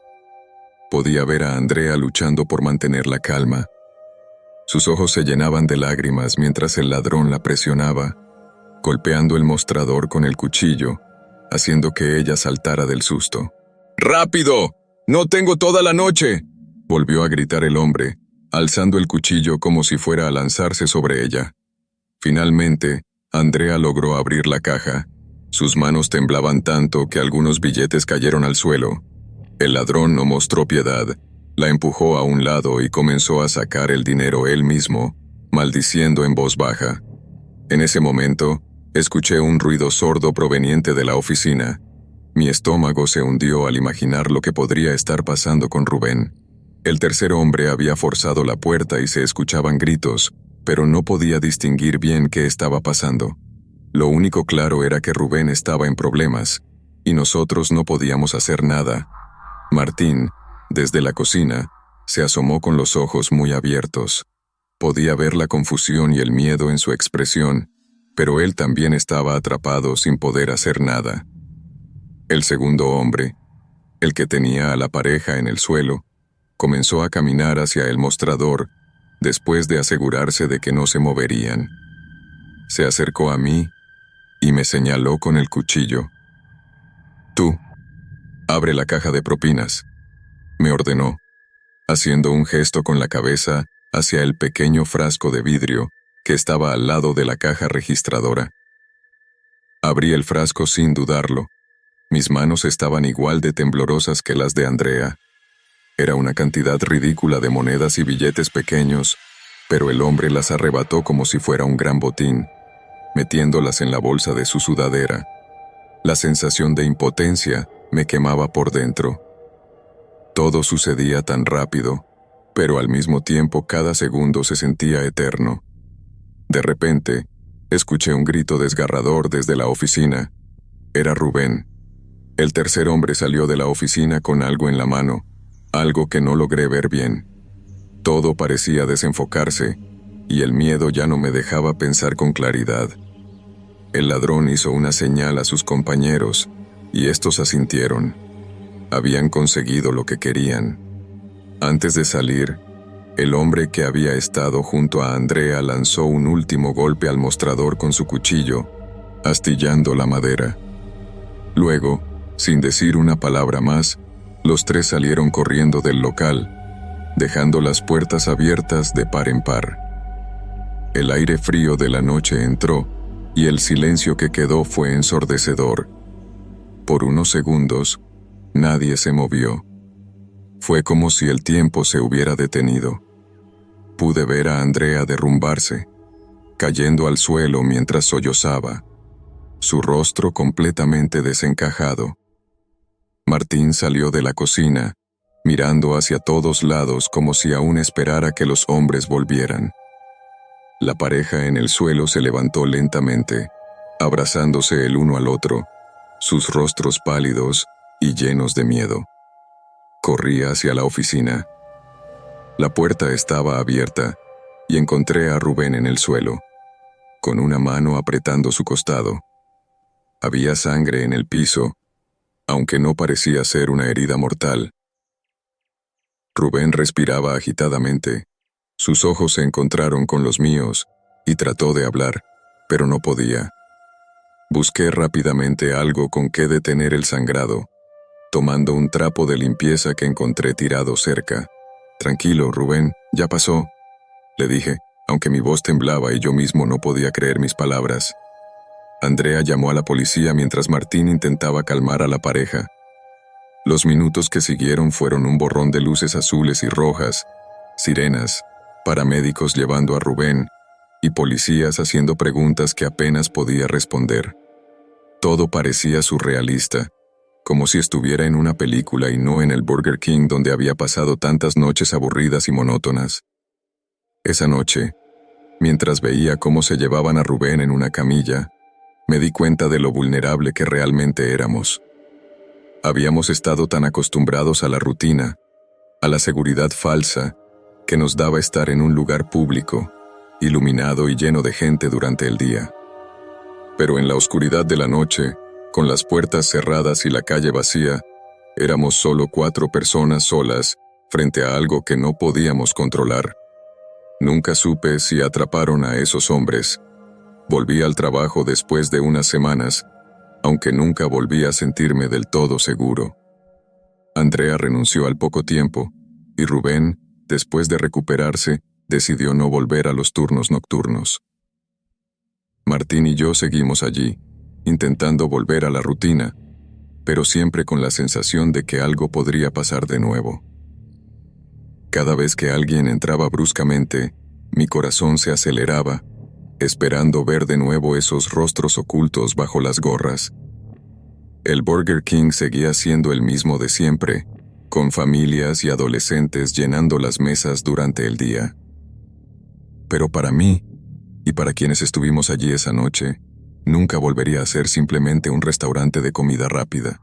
Podía ver a Andrea luchando por mantener la calma. Sus ojos se llenaban de lágrimas mientras el ladrón la presionaba, golpeando el mostrador con el cuchillo, haciendo que ella saltara del susto. ¡Rápido! ¡No tengo toda la noche!, volvió a gritar el hombre, alzando el cuchillo como si fuera a lanzarse sobre ella. Finalmente, Andrea logró abrir la caja. Sus manos temblaban tanto que algunos billetes cayeron al suelo. El ladrón no mostró piedad, la empujó a un lado y comenzó a sacar el dinero él mismo, maldiciendo en voz baja. En ese momento, escuché un ruido sordo proveniente de la oficina. Mi estómago se hundió al imaginar lo que podría estar pasando con Rubén. El tercer hombre había forzado la puerta y se escuchaban gritos, pero no podía distinguir bien qué estaba pasando. Lo único claro era que Rubén estaba en problemas, y nosotros no podíamos hacer nada. Martín, desde la cocina, se asomó con los ojos muy abiertos. Podía ver la confusión y el miedo en su expresión, pero él también estaba atrapado sin poder hacer nada. El segundo hombre, el que tenía a la pareja en el suelo, comenzó a caminar hacia el mostrador, después de asegurarse de que no se moverían. Se acercó a mí y me señaló con el cuchillo. «Tú, abre la caja de propinas», me ordenó, haciendo un gesto con la cabeza hacia el pequeño frasco de vidrio que estaba al lado de la caja registradora. Abrí el frasco sin dudarlo. Mis manos estaban igual de temblorosas que las de Andrea. Era una cantidad ridícula de monedas y billetes pequeños, pero el hombre las arrebató como si fuera un gran botín, metiéndolas en la bolsa de su sudadera. La sensación de impotencia me quemaba por dentro. Todo sucedía tan rápido, pero al mismo tiempo cada segundo se sentía eterno. De repente, escuché un grito desgarrador desde la oficina. Era Rubén. El tercer hombre salió de la oficina con algo en la mano, algo que no logré ver bien. Todo parecía desenfocarse, y el miedo ya no me dejaba pensar con claridad. El ladrón hizo una señal a sus compañeros, y estos asintieron. Habían conseguido lo que querían. Antes de salir, el hombre que había estado junto a Andrea lanzó un último golpe al mostrador con su cuchillo, astillando la madera. Luego, sin decir una palabra más, los tres salieron corriendo del local, dejando las puertas abiertas de par en par. El aire frío de la noche entró, y el silencio que quedó fue ensordecedor. Por unos segundos, nadie se movió. Fue como si el tiempo se hubiera detenido. Pude ver a Andrea derrumbarse, cayendo al suelo mientras sollozaba, su rostro completamente desencajado. Martín salió de la cocina, mirando hacia todos lados como si aún esperara que los hombres volvieran. La pareja en el suelo se levantó lentamente, abrazándose el uno al otro, sus rostros pálidos y llenos de miedo. Corrí hacia la oficina. La puerta estaba abierta y encontré a Rubén en el suelo, con una mano apretando su costado. Había sangre en el piso, aunque no parecía ser una herida mortal. Rubén respiraba agitadamente. Sus ojos se encontraron con los míos y trató de hablar, pero no podía. Busqué rápidamente algo con que detener el sangrado, tomando un trapo de limpieza que encontré tirado cerca. «Tranquilo, Rubén, ya pasó», le dije, aunque mi voz temblaba y yo mismo no podía creer mis palabras. Andrea llamó a la policía mientras Martín intentaba calmar a la pareja. Los minutos que siguieron fueron un borrón de luces azules y rojas, sirenas, paramédicos llevando a Rubén y policías haciendo preguntas que apenas podía responder. Todo parecía surrealista, como si estuviera en una película y no en el Burger King donde había pasado tantas noches aburridas y monótonas. Esa noche, mientras veía cómo se llevaban a Rubén en una camilla, me di cuenta de lo vulnerable que realmente éramos. Habíamos estado tan acostumbrados a la rutina, a la seguridad falsa, que nos daba estar en un lugar público, iluminado y lleno de gente durante el día. Pero en la oscuridad de la noche, con las puertas cerradas y la calle vacía, éramos solo cuatro personas solas frente a algo que no podíamos controlar. Nunca supe si atraparon a esos hombres. Volví al trabajo después de unas semanas, aunque nunca volví a sentirme del todo seguro. Andrea renunció al poco tiempo, y Rubén, después de recuperarse, decidió no volver a los turnos nocturnos. Martín y yo seguimos allí, intentando volver a la rutina, pero siempre con la sensación de que algo podría pasar de nuevo. Cada vez que alguien entraba bruscamente, mi corazón se aceleraba, esperando ver de nuevo esos rostros ocultos bajo las gorras. El Burger King seguía siendo el mismo de siempre, con familias y adolescentes llenando las mesas durante el día. Pero para mí, y para quienes estuvimos allí esa noche, nunca volvería a ser simplemente un restaurante de comida rápida.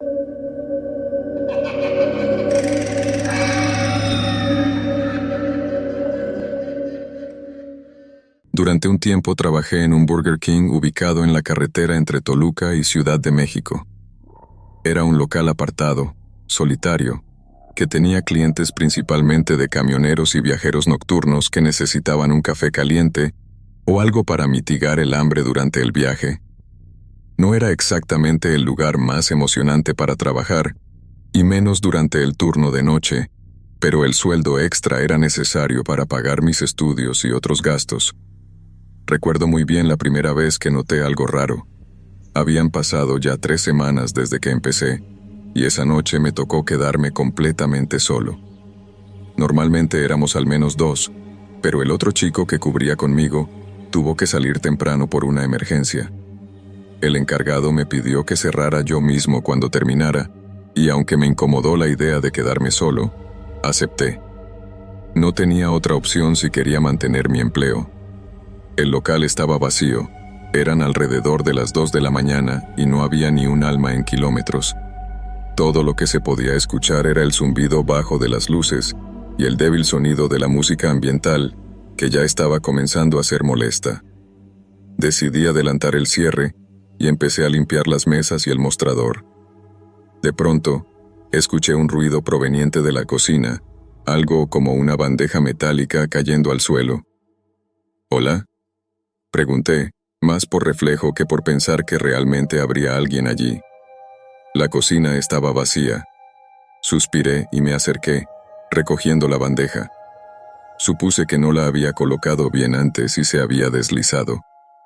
Durante un tiempo trabajé en un Burger King ubicado en la carretera entre Toluca y Ciudad de México. Era un local apartado, solitario, que tenía clientes principalmente de camioneros y viajeros nocturnos que necesitaban un café caliente o algo para mitigar el hambre durante el viaje. No era exactamente el lugar más emocionante para trabajar, y menos durante el turno de noche, pero el sueldo extra era necesario para pagar mis estudios y otros gastos. Recuerdo muy bien la primera vez que noté algo raro. Habían pasado ya tres semanas desde que empecé, y esa noche me tocó quedarme completamente solo. Normalmente éramos al menos dos, pero el otro chico que cubría conmigo tuvo que salir temprano por una emergencia. El encargado me pidió que cerrara yo mismo cuando terminara, y aunque me incomodó la idea de quedarme solo, acepté. No tenía otra opción si quería mantener mi empleo. El local estaba vacío, eran alrededor de las dos de la mañana y no había ni un alma en kilómetros. Todo lo que se podía escuchar era el zumbido bajo de las luces y el débil sonido de la música ambiental, que ya estaba comenzando a ser molesta. Decidí adelantar el cierre y empecé a limpiar las mesas y el mostrador. De pronto, escuché un ruido proveniente de la cocina, algo como una bandeja metálica cayendo al suelo. ¿Hola?, pregunté, más por reflejo que por pensar que realmente habría alguien allí. La cocina estaba vacía. Suspiré y me acerqué, recogiendo la bandeja. Supuse que no la había colocado bien antes y se había deslizado.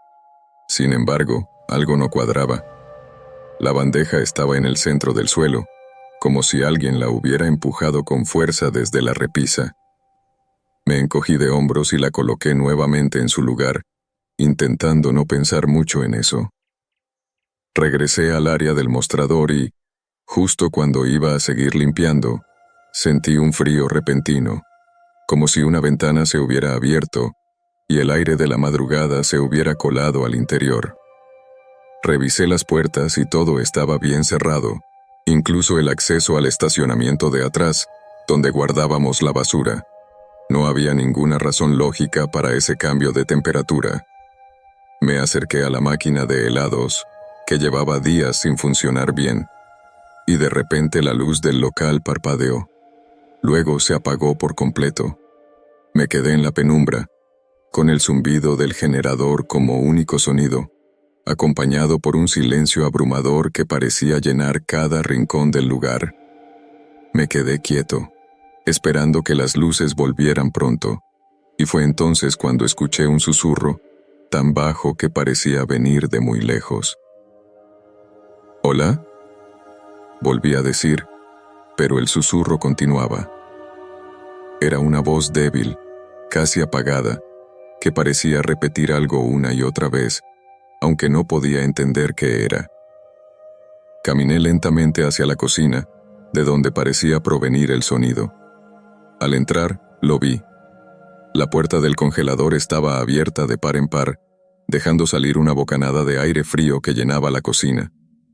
Sin embargo, algo no cuadraba. La bandeja estaba en el centro del suelo, como si alguien la hubiera empujado con fuerza desde la repisa. Me encogí de hombros y la coloqué nuevamente en su lugar, intentando no pensar mucho en eso. Regresé al área del mostrador y, justo cuando iba a seguir limpiando, sentí un frío repentino, como si una ventana se hubiera abierto y el aire de la madrugada se hubiera colado al interior. Revisé las puertas y todo estaba bien cerrado, incluso el acceso al estacionamiento de atrás, donde guardábamos la basura. No había ninguna razón lógica para ese cambio de temperatura. Me acerqué a la máquina de helados, que llevaba días sin funcionar bien, y de repente la luz del local parpadeó. Luego se apagó por completo. Me quedé en la penumbra, con el zumbido del generador como único sonido, acompañado por un silencio abrumador que parecía llenar cada rincón del lugar. Me quedé quieto, esperando que las luces volvieran pronto, y fue entonces cuando escuché un susurro, tan bajo que parecía venir de muy lejos. ¿Hola?, volví a decir, pero el susurro continuaba. Era una voz débil, casi apagada, que parecía repetir algo una y otra vez, aunque no podía entender qué era. Caminé lentamente hacia la cocina, de donde parecía provenir el sonido. Al entrar, lo vi. La puerta del congelador estaba abierta de par en par, dejando salir una bocanada de aire frío que llenaba la cocina.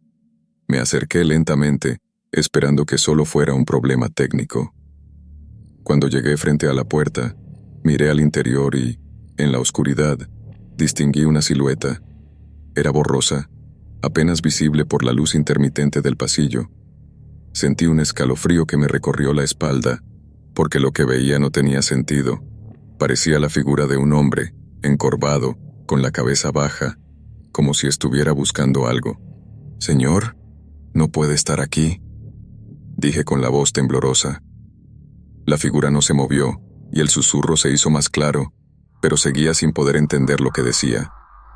Me acerqué lentamente, esperando que solo fuera un problema técnico. Cuando llegué frente a la puerta, miré al interior y, en la oscuridad, distinguí una silueta. Era borrosa, apenas visible por la luz intermitente del pasillo. Sentí un escalofrío que me recorrió la espalda, porque lo que veía no tenía sentido. Parecía la figura de un hombre, encorvado, con la cabeza baja, como si estuviera buscando algo. «Señor, no puede estar aquí», dije con la voz temblorosa. La figura no se movió, y el susurro se hizo más claro, pero seguía sin poder entender lo que decía.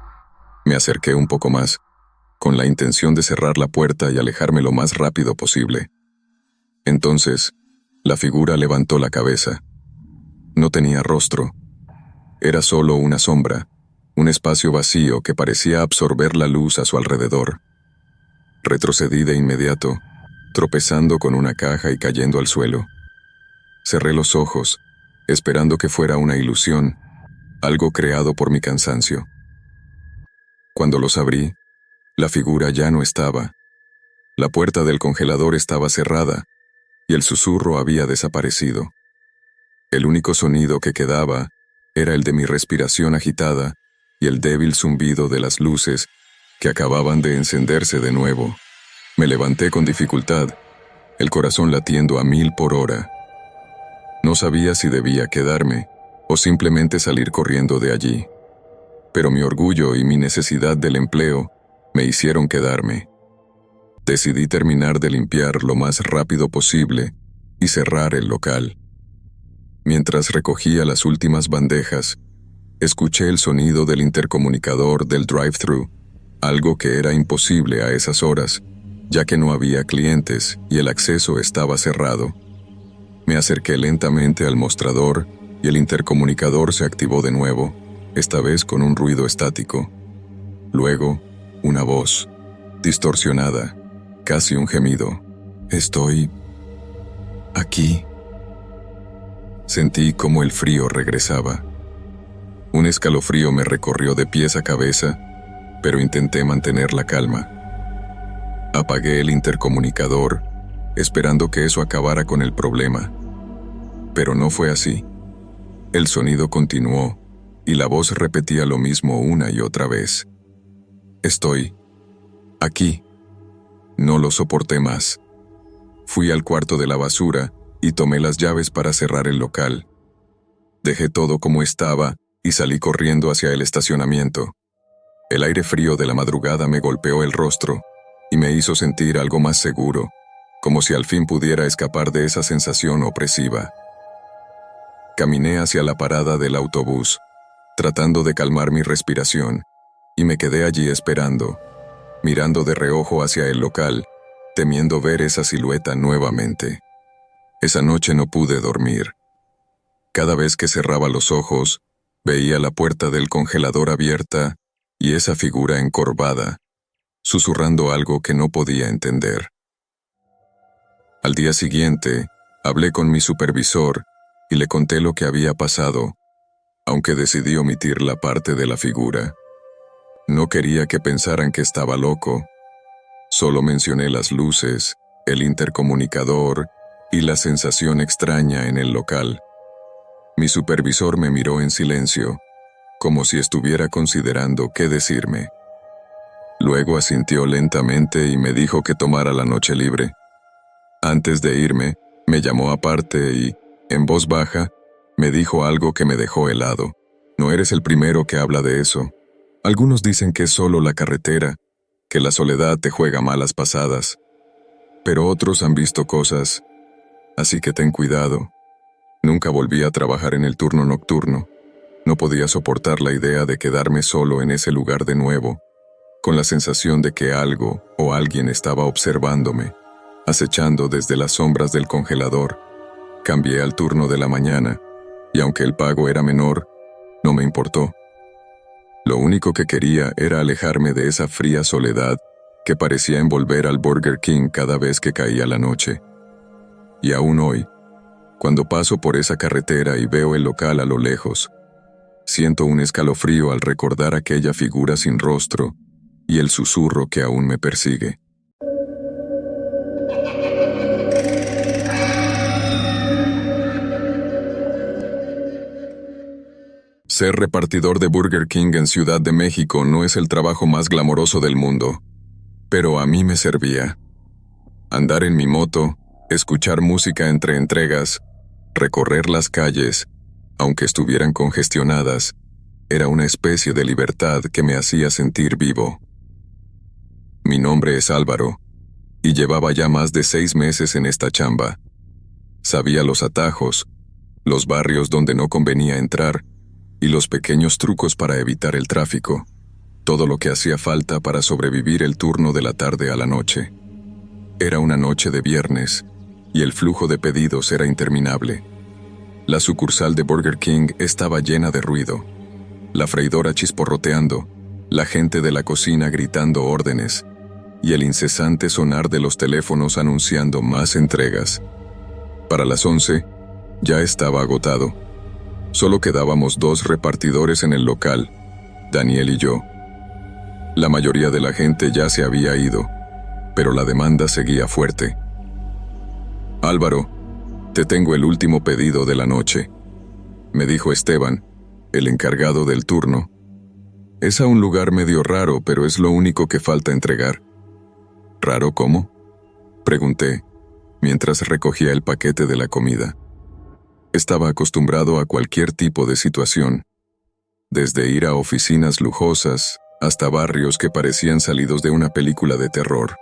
Me acerqué un poco más, con la intención de cerrar la puerta y alejarme lo más rápido posible. Entonces, la figura levantó la cabeza. No tenía rostro. Era solo una sombra, un espacio vacío que parecía absorber la luz a su alrededor. Retrocedí de inmediato, tropezando con una caja y cayendo al suelo. Cerré los ojos, esperando que fuera una ilusión, algo creado por mi cansancio. Cuando los abrí, la figura ya no estaba. La puerta del congelador estaba cerrada, y el susurro había desaparecido. El único sonido que quedaba era el de mi respiración agitada y el débil zumbido de las luces que acababan de encenderse de nuevo. Me levanté con dificultad, el corazón latiendo a mil por hora. No sabía si debía quedarme o simplemente salir corriendo de allí. Pero mi orgullo y mi necesidad del empleo me hicieron quedarme. Decidí terminar de limpiar lo más rápido posible y cerrar el local. Mientras recogía las últimas bandejas, escuché el sonido del intercomunicador del drive-thru, algo que era imposible a esas horas, ya que no había clientes y el acceso estaba cerrado. Me acerqué lentamente al mostrador y el intercomunicador se activó de nuevo, esta vez con un ruido estático. Luego, una voz, distorsionada, casi un gemido. «Estoy aquí». Sentí como el frío regresaba. Un escalofrío me recorrió de pies a cabeza, pero intenté mantener la calma. Apagué el intercomunicador, esperando que eso acabara con el problema. Pero no fue así. El sonido continuó, y la voz repetía lo mismo una y otra vez. «Estoy aquí». No lo soporté más. Fui al cuarto de la basura y tomé las llaves para cerrar el local. Dejé todo como estaba y salí corriendo hacia el estacionamiento. El aire frío de la madrugada me golpeó el rostro y me hizo sentir algo más seguro, como si al fin pudiera escapar de esa sensación opresiva. Caminé hacia la parada del autobús, tratando de calmar mi respiración, y me quedé allí esperando, mirando de reojo hacia el local, temiendo ver esa silueta nuevamente. Esa noche no pude dormir. Cada vez que cerraba los ojos, veía la puerta del congelador abierta y esa figura encorvada, susurrando algo que no podía entender. Al día siguiente, hablé con mi supervisor y le conté lo que había pasado, aunque decidí omitir la parte de la figura. No quería que pensaran que estaba loco. Solo mencioné las luces, el intercomunicador y la sensación extraña en el local. Mi supervisor me miró en silencio, como si estuviera considerando qué decirme. Luego asintió lentamente y me dijo que tomara la noche libre. Antes de irme, me llamó aparte y, en voz baja, me dijo algo que me dejó helado. «No eres el primero que habla de eso. Algunos dicen que es solo la carretera, que la soledad te juega malas pasadas. Pero otros han visto cosas, así que ten cuidado». Nunca volví a trabajar en el turno nocturno. No podía soportar la idea de quedarme solo en ese lugar de nuevo, con la sensación de que algo o alguien estaba observándome, acechando desde las sombras del congelador. Cambié al turno de la mañana, y aunque el pago era menor, no me importó. Lo único que quería era alejarme de esa fría soledad que parecía envolver al Burger King cada vez que caía la noche. Y aún hoy, cuando paso por esa carretera y veo el local a lo lejos, siento un escalofrío al recordar aquella figura sin rostro y el susurro que aún me persigue. Ser repartidor de Burger King en Ciudad de México no es el trabajo más glamoroso del mundo, pero a mí me servía. Andar en mi moto, escuchar música entre entregas, recorrer las calles, aunque estuvieran congestionadas, era una especie de libertad que me hacía sentir vivo. Mi nombre es Álvaro, y llevaba ya más de seis meses en esta chamba. Sabía los atajos, los barrios donde no convenía entrar, y los pequeños trucos para evitar el tráfico, todo lo que hacía falta para sobrevivir el turno de la tarde a la noche. Era una noche de viernes, y el flujo de pedidos era interminable. La sucursal de Burger King estaba llena de ruido, la freidora chisporroteando, la gente de la cocina gritando órdenes, y el incesante sonar de los teléfonos anunciando más entregas. Para las once, ya estaba agotado. Solo quedábamos dos repartidores en el local, Daniel y yo. La mayoría de la gente ya se había ido, pero la demanda seguía fuerte. Álvaro, te tengo el último pedido de la noche, me dijo Esteban, el encargado del turno. Es a un lugar medio raro, pero es lo único que falta entregar. ¿Raro cómo?, pregunté, mientras recogía el paquete de la comida. Estaba acostumbrado a cualquier tipo de situación, desde ir a oficinas lujosas hasta barrios que parecían salidos de una película de terror.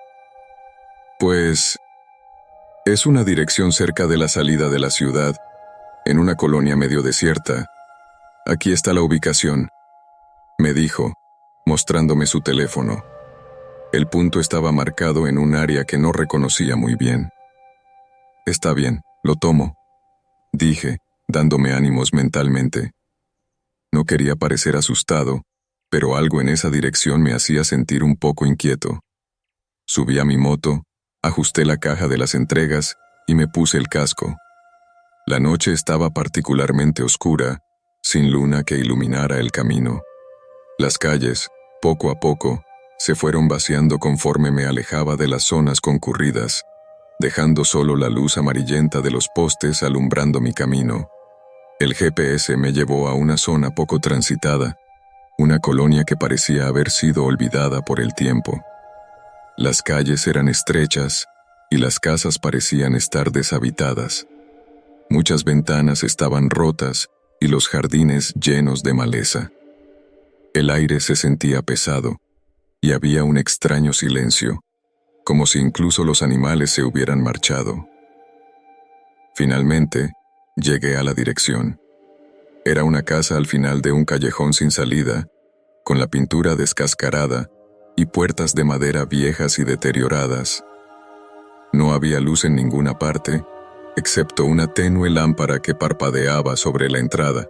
Pues, es una dirección cerca de la salida de la ciudad, en una colonia medio desierta. Aquí está la ubicación, me dijo, mostrándome su teléfono. El punto estaba marcado en un área que no reconocía muy bien. Está bien, lo tomo, dije, dándome ánimos mentalmente. No quería parecer asustado, pero algo en esa dirección me hacía sentir un poco inquieto. Subí a mi moto, ajusté la caja de las entregas y me puse el casco. La noche estaba particularmente oscura, sin luna que iluminara el camino. Las calles, poco a poco, se fueron vaciando conforme me alejaba de las zonas concurridas, dejando solo la luz amarillenta de los postes alumbrando mi camino. El G P S me llevó a una zona poco transitada, una colonia que parecía haber sido olvidada por el tiempo. Las calles eran estrechas y las casas parecían estar deshabitadas. Muchas ventanas estaban rotas y los jardines llenos de maleza. El aire se sentía pesado y había un extraño silencio, como si incluso los animales se hubieran marchado. Finalmente, llegué a la dirección. Era una casa al final de un callejón sin salida, con la pintura descascarada y puertas de madera viejas y deterioradas. No había luz en ninguna parte, excepto una tenue lámpara que parpadeaba sobre la entrada.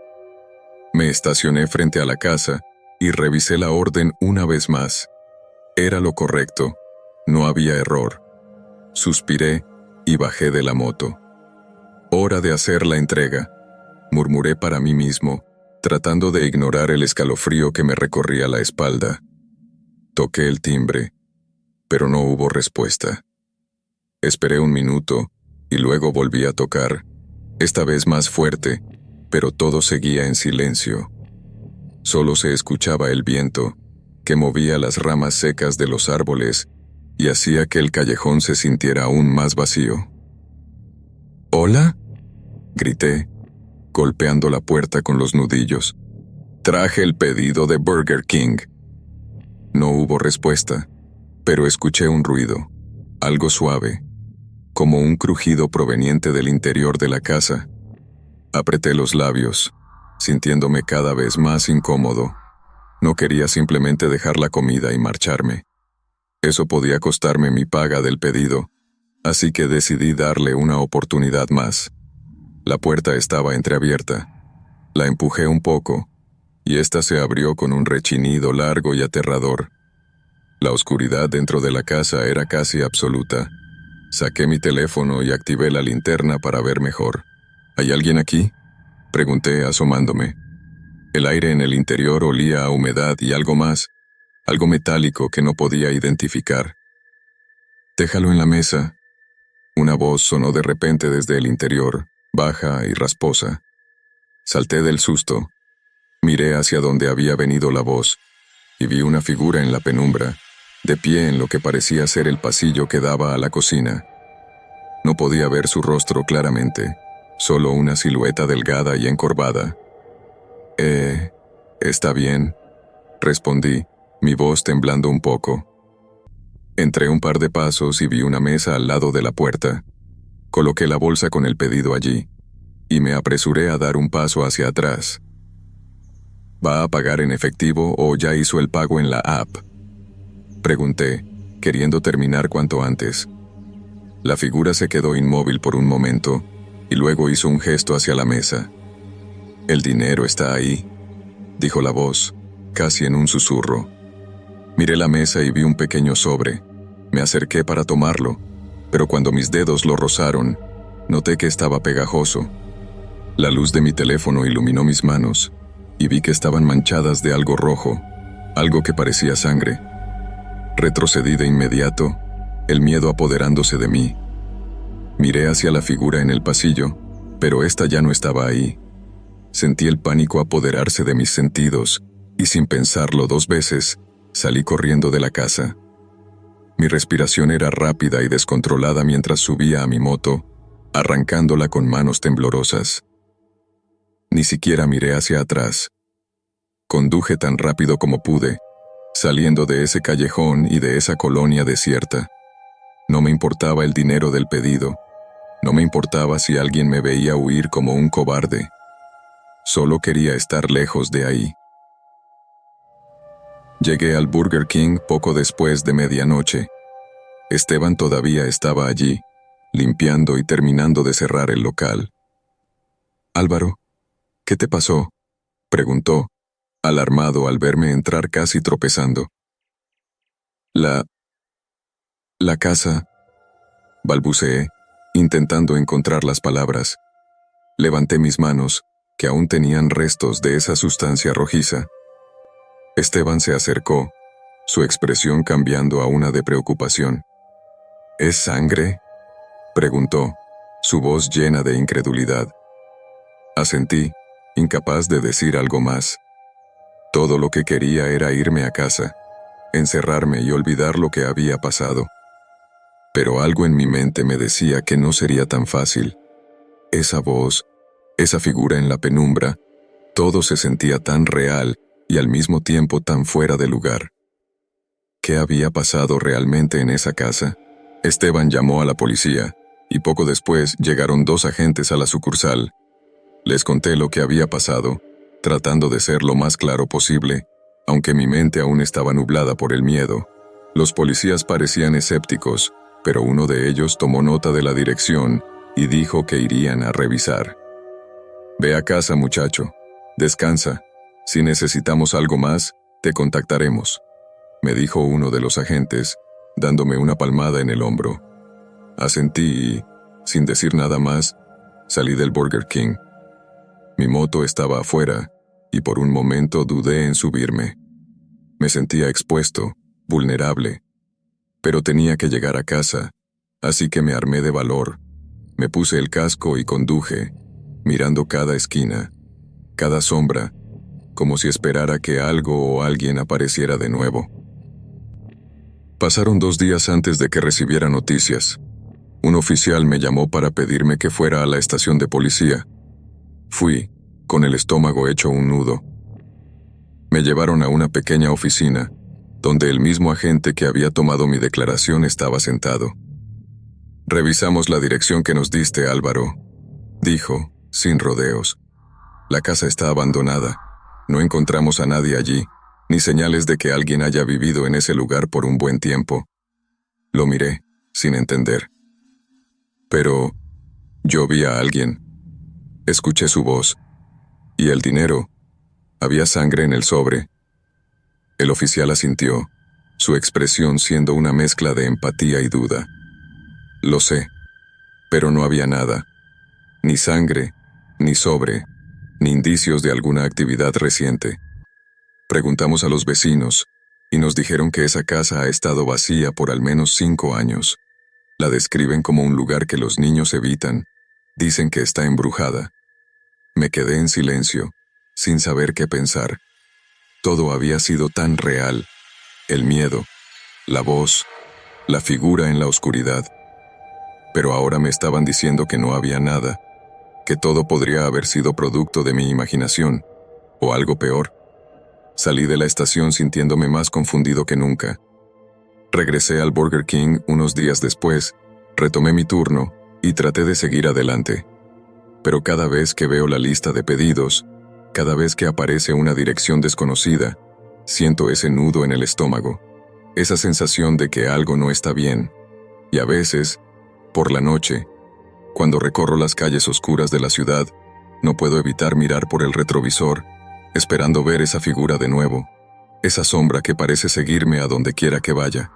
Me estacioné frente a la casa y revisé la orden una vez más. Era lo correcto, no había error. Suspiré y bajé de la moto. Hora de hacer la entrega, murmuré para mí mismo, tratando de ignorar el escalofrío que me recorría la espalda. Toqué el timbre, pero no hubo respuesta. Esperé un minuto y luego volví a tocar, esta vez más fuerte, pero todo seguía en silencio. Solo se escuchaba el viento, que movía las ramas secas de los árboles y hacía que el callejón se sintiera aún más vacío. ¿Hola?, grité, golpeando la puerta con los nudillos. Traje el pedido de Burger King. No hubo respuesta, pero escuché un ruido, algo suave, como un crujido proveniente del interior de la casa. Apreté los labios, sintiéndome cada vez más incómodo. No quería simplemente dejar la comida y marcharme. Eso podía costarme mi paga del pedido, así que decidí darle una oportunidad más. La puerta estaba entreabierta. La empujé un poco, y ésta se abrió con un rechinido largo y aterrador. La oscuridad dentro de la casa era casi absoluta. Saqué mi teléfono y activé la linterna para ver mejor. ¿Hay alguien aquí?, pregunté asomándome. El aire en el interior olía a humedad y algo más, algo metálico que no podía identificar. «Déjalo en la mesa». Una voz sonó de repente desde el interior, baja y rasposa. Salté del susto. Miré hacia donde había venido la voz, y vi una figura en la penumbra, de pie en lo que parecía ser el pasillo que daba a la cocina. No podía ver su rostro claramente, solo una silueta delgada y encorvada. «Eh, está bien», respondí, mi voz temblando un poco. Entré un par de pasos y vi una mesa al lado de la puerta. Coloqué la bolsa con el pedido allí, y me apresuré a dar un paso hacia atrás. «¿Va a pagar en efectivo o ya hizo el pago en la app?», pregunté, queriendo terminar cuanto antes. La figura se quedó inmóvil por un momento, y luego hizo un gesto hacia la mesa. «El dinero está ahí», dijo la voz, casi en un susurro. Miré la mesa y vi un pequeño sobre. Me acerqué para tomarlo, pero cuando mis dedos lo rozaron, noté que estaba pegajoso. La luz de mi teléfono iluminó mis manos, y vi que estaban manchadas de algo rojo, algo que parecía sangre. Retrocedí de inmediato, el miedo apoderándose de mí. Miré hacia la figura en el pasillo, pero ésta ya no estaba ahí. Sentí el pánico apoderarse de mis sentidos, y sin pensarlo dos veces, salí corriendo de la casa. Mi respiración era rápida y descontrolada mientras subía a mi moto, arrancándola con manos temblorosas. Ni siquiera miré hacia atrás. Conduje tan rápido como pude, saliendo de ese callejón y de esa colonia desierta. No me importaba el dinero del pedido. No me importaba si alguien me veía huir como un cobarde. Solo quería estar lejos de ahí. Llegué al Burger King poco después de medianoche. Esteban todavía estaba allí, limpiando y terminando de cerrar el local. «Álvaro, ¿qué te pasó?», preguntó, alarmado al verme entrar casi tropezando. La... la casa, balbuceé, intentando encontrar las palabras. Levanté mis manos, que aún tenían restos de esa sustancia rojiza. Esteban se acercó, su expresión cambiando a una de preocupación. «¿Es sangre?», preguntó, su voz llena de incredulidad. Asentí, incapaz de decir algo más. Todo lo que quería era irme a casa, encerrarme y olvidar lo que había pasado. Pero algo en mi mente me decía que no sería tan fácil. Esa voz, esa figura en la penumbra, todo se sentía tan real y al mismo tiempo tan fuera de lugar. ¿Qué había pasado realmente en esa casa? Esteban llamó a la policía, y poco después llegaron dos agentes a la sucursal. Les conté lo que había pasado, tratando de ser lo más claro posible, aunque mi mente aún estaba nublada por el miedo. Los policías parecían escépticos, pero uno de ellos tomó nota de la dirección y dijo que irían a revisar. «Ve a casa, muchacho. Descansa. Si necesitamos algo más, te contactaremos», me dijo uno de los agentes, dándome una palmada en el hombro. Asentí y, sin decir nada más, salí del Burger King. Mi moto estaba afuera, y por un momento dudé en subirme. Me sentía expuesto, vulnerable, pero tenía que llegar a casa, así que me armé de valor. Me puse el casco y conduje, mirando cada esquina, cada sombra, como si esperara que algo o alguien apareciera de nuevo. Pasaron dos días antes de que recibiera noticias. Un oficial me llamó para pedirme que fuera a la estación de policía. Fui, con el estómago hecho un nudo. Me llevaron a una pequeña oficina, donde el mismo agente que había tomado mi declaración estaba sentado. «Revisamos la dirección que nos diste, Álvaro», dijo, sin rodeos. La casa está abandonada. No encontramos a nadie allí, ni señales de que alguien haya vivido en ese lugar por un buen tiempo. Lo miré, sin entender. Pero yo vi a alguien. Escuché su voz. ¿Y el dinero? Había sangre en el sobre. El oficial asintió, su expresión siendo una mezcla de empatía y duda. Lo sé, pero no había nada. Ni sangre, ni sobre, ni indicios de alguna actividad reciente. Preguntamos a los vecinos, y nos dijeron que esa casa ha estado vacía por al menos cinco años. La describen como un lugar que los niños evitan. Dicen que está embrujada. Me quedé en silencio, sin saber qué pensar. Todo había sido tan real. El miedo, la voz, la figura en la oscuridad. Pero ahora me estaban diciendo que no había nada, que todo podría haber sido producto de mi imaginación, o algo peor. Salí de la estación sintiéndome más confundido que nunca. Regresé al Burger King unos días después, retomé mi turno y traté de seguir adelante. Pero cada vez que veo la lista de pedidos, cada vez que aparece una dirección desconocida, siento ese nudo en el estómago, esa sensación de que algo no está bien. Y a veces, por la noche, cuando recorro las calles oscuras de la ciudad, no puedo evitar mirar por el retrovisor, esperando ver esa figura de nuevo, esa sombra que parece seguirme a donde quiera que vaya.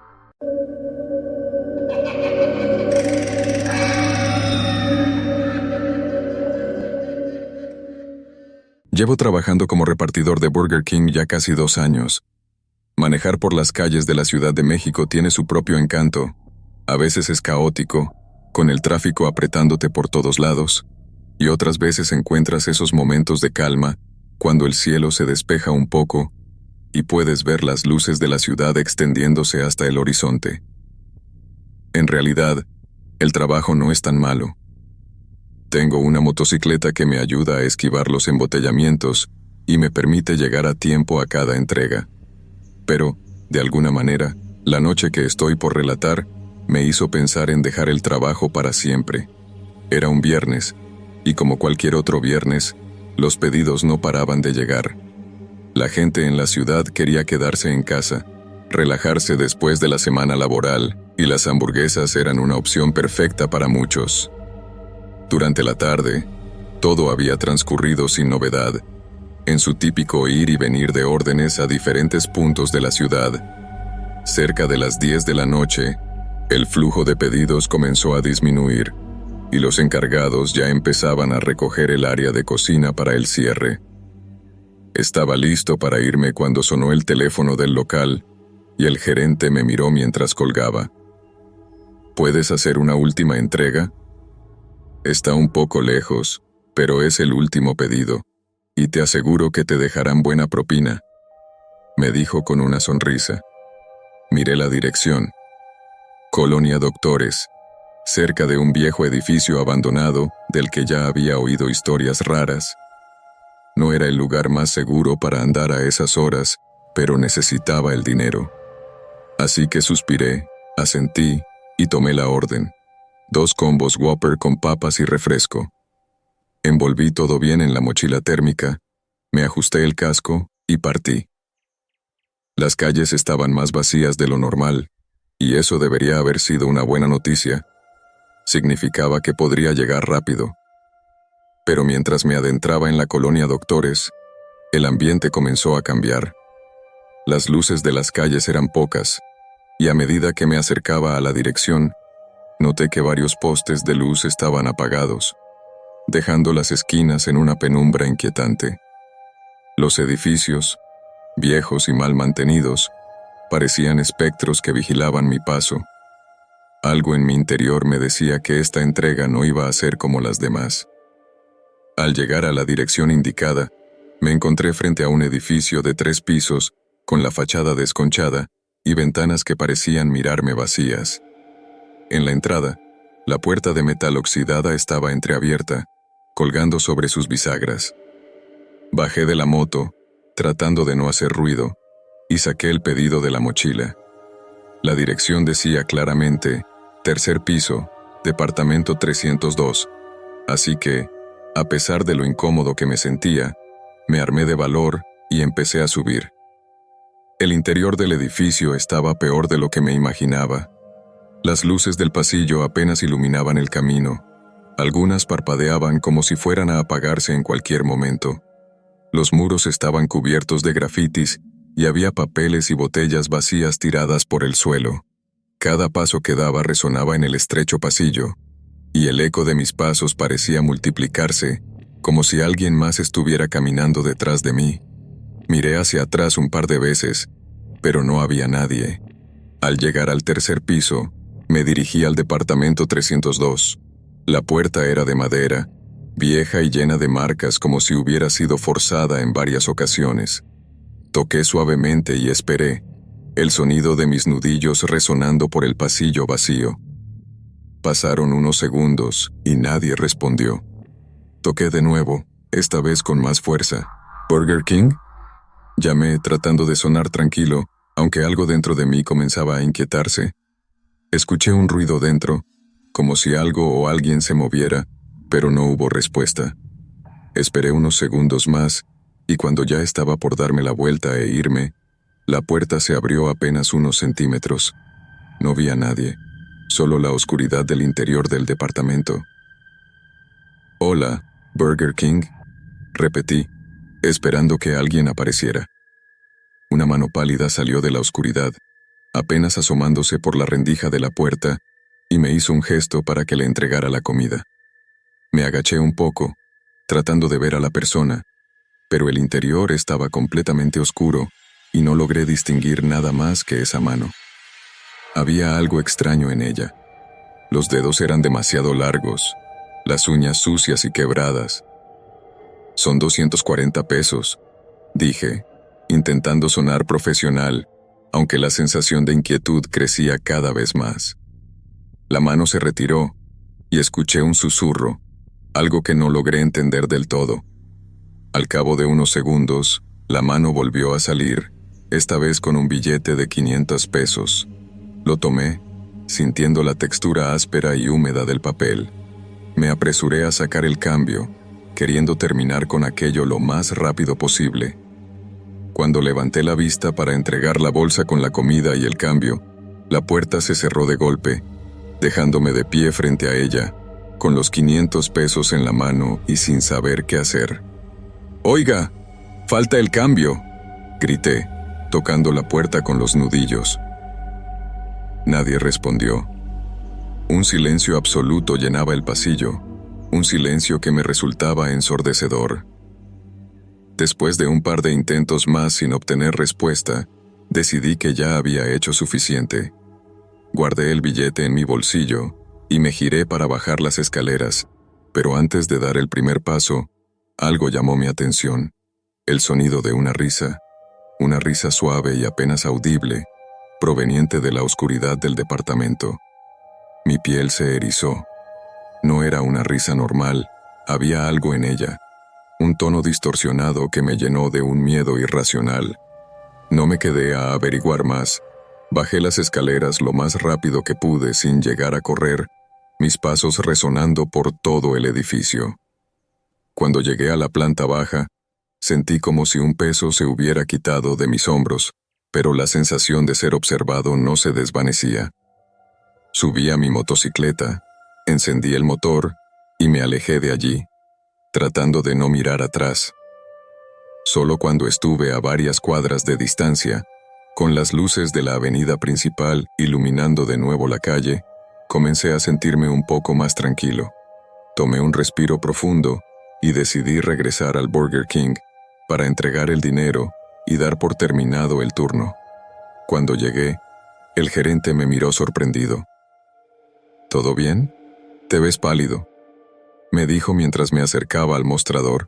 Llevo trabajando como repartidor de Burger King ya casi dos años. Manejar por las calles de la Ciudad de México tiene su propio encanto. A veces es caótico, con el tráfico apretándote por todos lados, y otras veces encuentras esos momentos de calma, cuando el cielo se despeja un poco, y puedes ver las luces de la ciudad extendiéndose hasta el horizonte. En realidad, el trabajo no es tan malo. Tengo una motocicleta que me ayuda a esquivar los embotellamientos y me permite llegar a tiempo a cada entrega. Pero, de alguna manera, la noche que estoy por relatar me hizo pensar en dejar el trabajo para siempre. Era un viernes, y como cualquier otro viernes, los pedidos no paraban de llegar. La gente en la ciudad quería quedarse en casa, relajarse después de la semana laboral, y las hamburguesas eran una opción perfecta para muchos. Durante la tarde, todo había transcurrido sin novedad, en su típico ir y venir de órdenes a diferentes puntos de la ciudad. Cerca de las diez de la noche, el flujo de pedidos comenzó a disminuir, y los encargados ya empezaban a recoger el área de cocina para el cierre. Estaba listo para irme cuando sonó el teléfono del local, y el gerente me miró mientras colgaba. ¿Puedes hacer una última entrega? Está un poco lejos, pero es el último pedido, y te aseguro que te dejarán buena propina, me dijo con una sonrisa. Miré la dirección. Colonia Doctores, cerca de un viejo edificio abandonado del que ya había oído historias raras. No era el lugar más seguro para andar a esas horas, pero necesitaba el dinero. Así que suspiré, asentí y tomé la orden. Dos combos Whopper con papas y refresco. Envolví todo bien en la mochila térmica, me ajusté el casco y partí. Las calles estaban más vacías de lo normal, y eso debería haber sido una buena noticia. Significaba que podría llegar rápido. Pero mientras me adentraba en la Colonia Doctores, el ambiente comenzó a cambiar. Las luces de las calles eran pocas, y a medida que me acercaba a la dirección, noté que varios postes de luz estaban apagados, dejando las esquinas en una penumbra inquietante. Los edificios, viejos y mal mantenidos, parecían espectros que vigilaban mi paso. Algo en mi interior me decía que esta entrega no iba a ser como las demás. Al llegar a la dirección indicada, me encontré frente a un edificio de tres pisos, con la fachada desconchada y ventanas que parecían mirarme vacías. En la entrada, la puerta de metal oxidada estaba entreabierta, colgando sobre sus bisagras. Bajé de la moto, tratando de no hacer ruido, y saqué el pedido de la mochila. La dirección decía claramente, tercer piso, departamento trescientos dos, así que, A pesar de lo incómodo que me sentía, me armé de valor y empecé a subir. El interior del edificio estaba peor de lo que me imaginaba. Las luces del pasillo apenas iluminaban el camino. Algunas parpadeaban como si fueran a apagarse en cualquier momento. Los muros estaban cubiertos de grafitis y había papeles y botellas vacías tiradas por el suelo. Cada paso que daba resonaba en el estrecho pasillo, y el eco de mis pasos parecía multiplicarse, como si alguien más estuviera caminando detrás de mí. Miré hacia atrás un par de veces, pero no había nadie. Al llegar al tercer piso, me dirigí al departamento trescientos dos. La puerta era de madera, vieja y llena de marcas como si hubiera sido forzada en varias ocasiones. Toqué suavemente y esperé, el sonido de mis nudillos resonando por el pasillo vacío. Pasaron unos segundos y nadie respondió. Toqué de nuevo, esta vez con más fuerza. ¿Burger King? Llamé tratando de sonar tranquilo, aunque algo dentro de mí comenzaba a inquietarse. Escuché un ruido dentro, como si algo o alguien se moviera, pero no hubo respuesta. Esperé unos segundos más, y cuando ya estaba por darme la vuelta e irme, la puerta se abrió apenas unos centímetros. No vi a nadie, solo la oscuridad del interior del departamento. «Hola, Burger King», repetí, esperando que alguien apareciera. Una mano pálida salió de la oscuridad, apenas asomándose por la rendija de la puerta, y me hizo un gesto para que le entregara la comida. Me agaché un poco, tratando de ver a la persona, pero el interior estaba completamente oscuro y no logré distinguir nada más que esa mano. Había algo extraño en ella. Los dedos eran demasiado largos, las uñas sucias y quebradas. «Son doscientos cuarenta pesos», dije, intentando sonar profesional, aunque la sensación de inquietud crecía cada vez más. La mano se retiró, y escuché un susurro, algo que no logré entender del todo. Al cabo de unos segundos, la mano volvió a salir, esta vez con un billete de quinientos pesos. Lo tomé, sintiendo la textura áspera y húmeda del papel. Me apresuré a sacar el cambio, queriendo terminar con aquello lo más rápido posible. Cuando levanté la vista para entregar la bolsa con la comida y el cambio, la puerta se cerró de golpe, dejándome de pie frente a ella, con los quinientos pesos en la mano y sin saber qué hacer. «Oiga, falta el cambio», grité, tocando la puerta con los nudillos. Nadie respondió. Un silencio absoluto llenaba el pasillo, un silencio que me resultaba ensordecedor. Después de un par de intentos más sin obtener respuesta, decidí que ya había hecho suficiente. Guardé el billete en mi bolsillo y me giré para bajar las escaleras, pero antes de dar el primer paso, algo llamó mi atención. El sonido de una risa, una risa suave y apenas audible, proveniente de la oscuridad del departamento. Mi piel se erizó. No era una risa normal, había algo en ella, un tono distorsionado que me llenó de un miedo irracional. No me quedé a averiguar más. Bajé las escaleras lo más rápido que pude sin llegar a correr, mis pasos resonando por todo el edificio. Cuando llegué a la planta baja, sentí como si un peso se hubiera quitado de mis hombros, pero la sensación de ser observado no se desvanecía. Subí a mi motocicleta, encendí el motor y me alejé de allí, tratando de no mirar atrás. Solo cuando estuve a varias cuadras de distancia, con las luces de la avenida principal iluminando de nuevo la calle, comencé a sentirme un poco más tranquilo. Tomé un respiro profundo y decidí regresar al Burger King para entregar el dinero y dar por terminado el turno. Cuando llegué, el gerente me miró sorprendido. «¿Todo bien? Te ves pálido», me dijo mientras me acercaba al mostrador.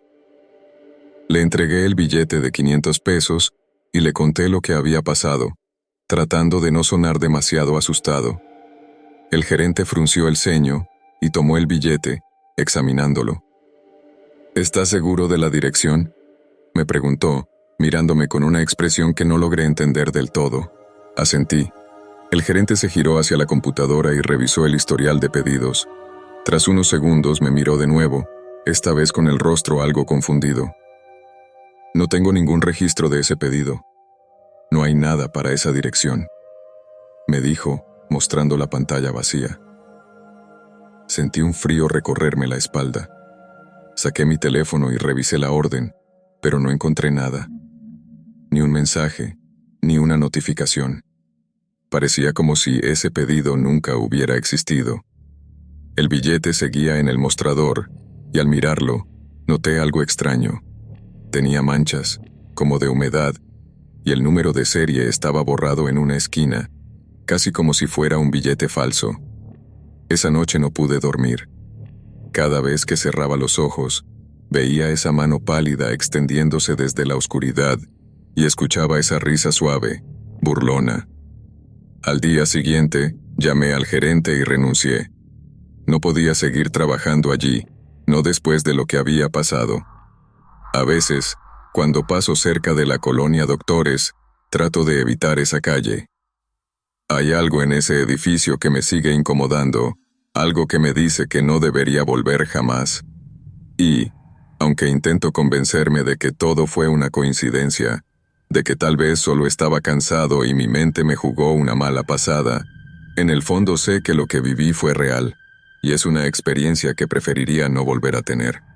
Le entregué el billete de quinientos pesos y le conté lo que había pasado, tratando de no sonar demasiado asustado. El gerente frunció el ceño y tomó el billete, examinándolo. «¿Estás seguro de la dirección?», me preguntó, mirándome con una expresión que no logré entender del todo. Asentí. El gerente se giró hacia la computadora y revisó el historial de pedidos. Tras unos segundos me miró de nuevo, esta vez con el rostro algo confundido. No tengo ningún registro de ese pedido. No hay nada para esa dirección, me dijo, mostrando la pantalla vacía. Sentí un frío recorrerme la espalda. Saqué mi teléfono y revisé la orden, pero no encontré nada. Ni un mensaje, ni una notificación. Parecía como si ese pedido nunca hubiera existido. El billete seguía en el mostrador, y al mirarlo, noté algo extraño. Tenía manchas, como de humedad, y el número de serie estaba borrado en una esquina, casi como si fuera un billete falso. Esa noche no pude dormir. Cada vez que cerraba los ojos, veía esa mano pálida extendiéndose desde la oscuridad y escuchaba esa risa suave, burlona. Al día siguiente, llamé al gerente y renuncié. No podía seguir trabajando allí, no después de lo que había pasado. A veces, cuando paso cerca de la colonia Doctores, trato de evitar esa calle. Hay algo en ese edificio que me sigue incomodando, algo que me dice que no debería volver jamás. Y, aunque intento convencerme de que todo fue una coincidencia, de que tal vez solo estaba cansado y mi mente me jugó una mala pasada, en el fondo sé que lo que viví fue real, y es una experiencia que preferiría no volver a tener.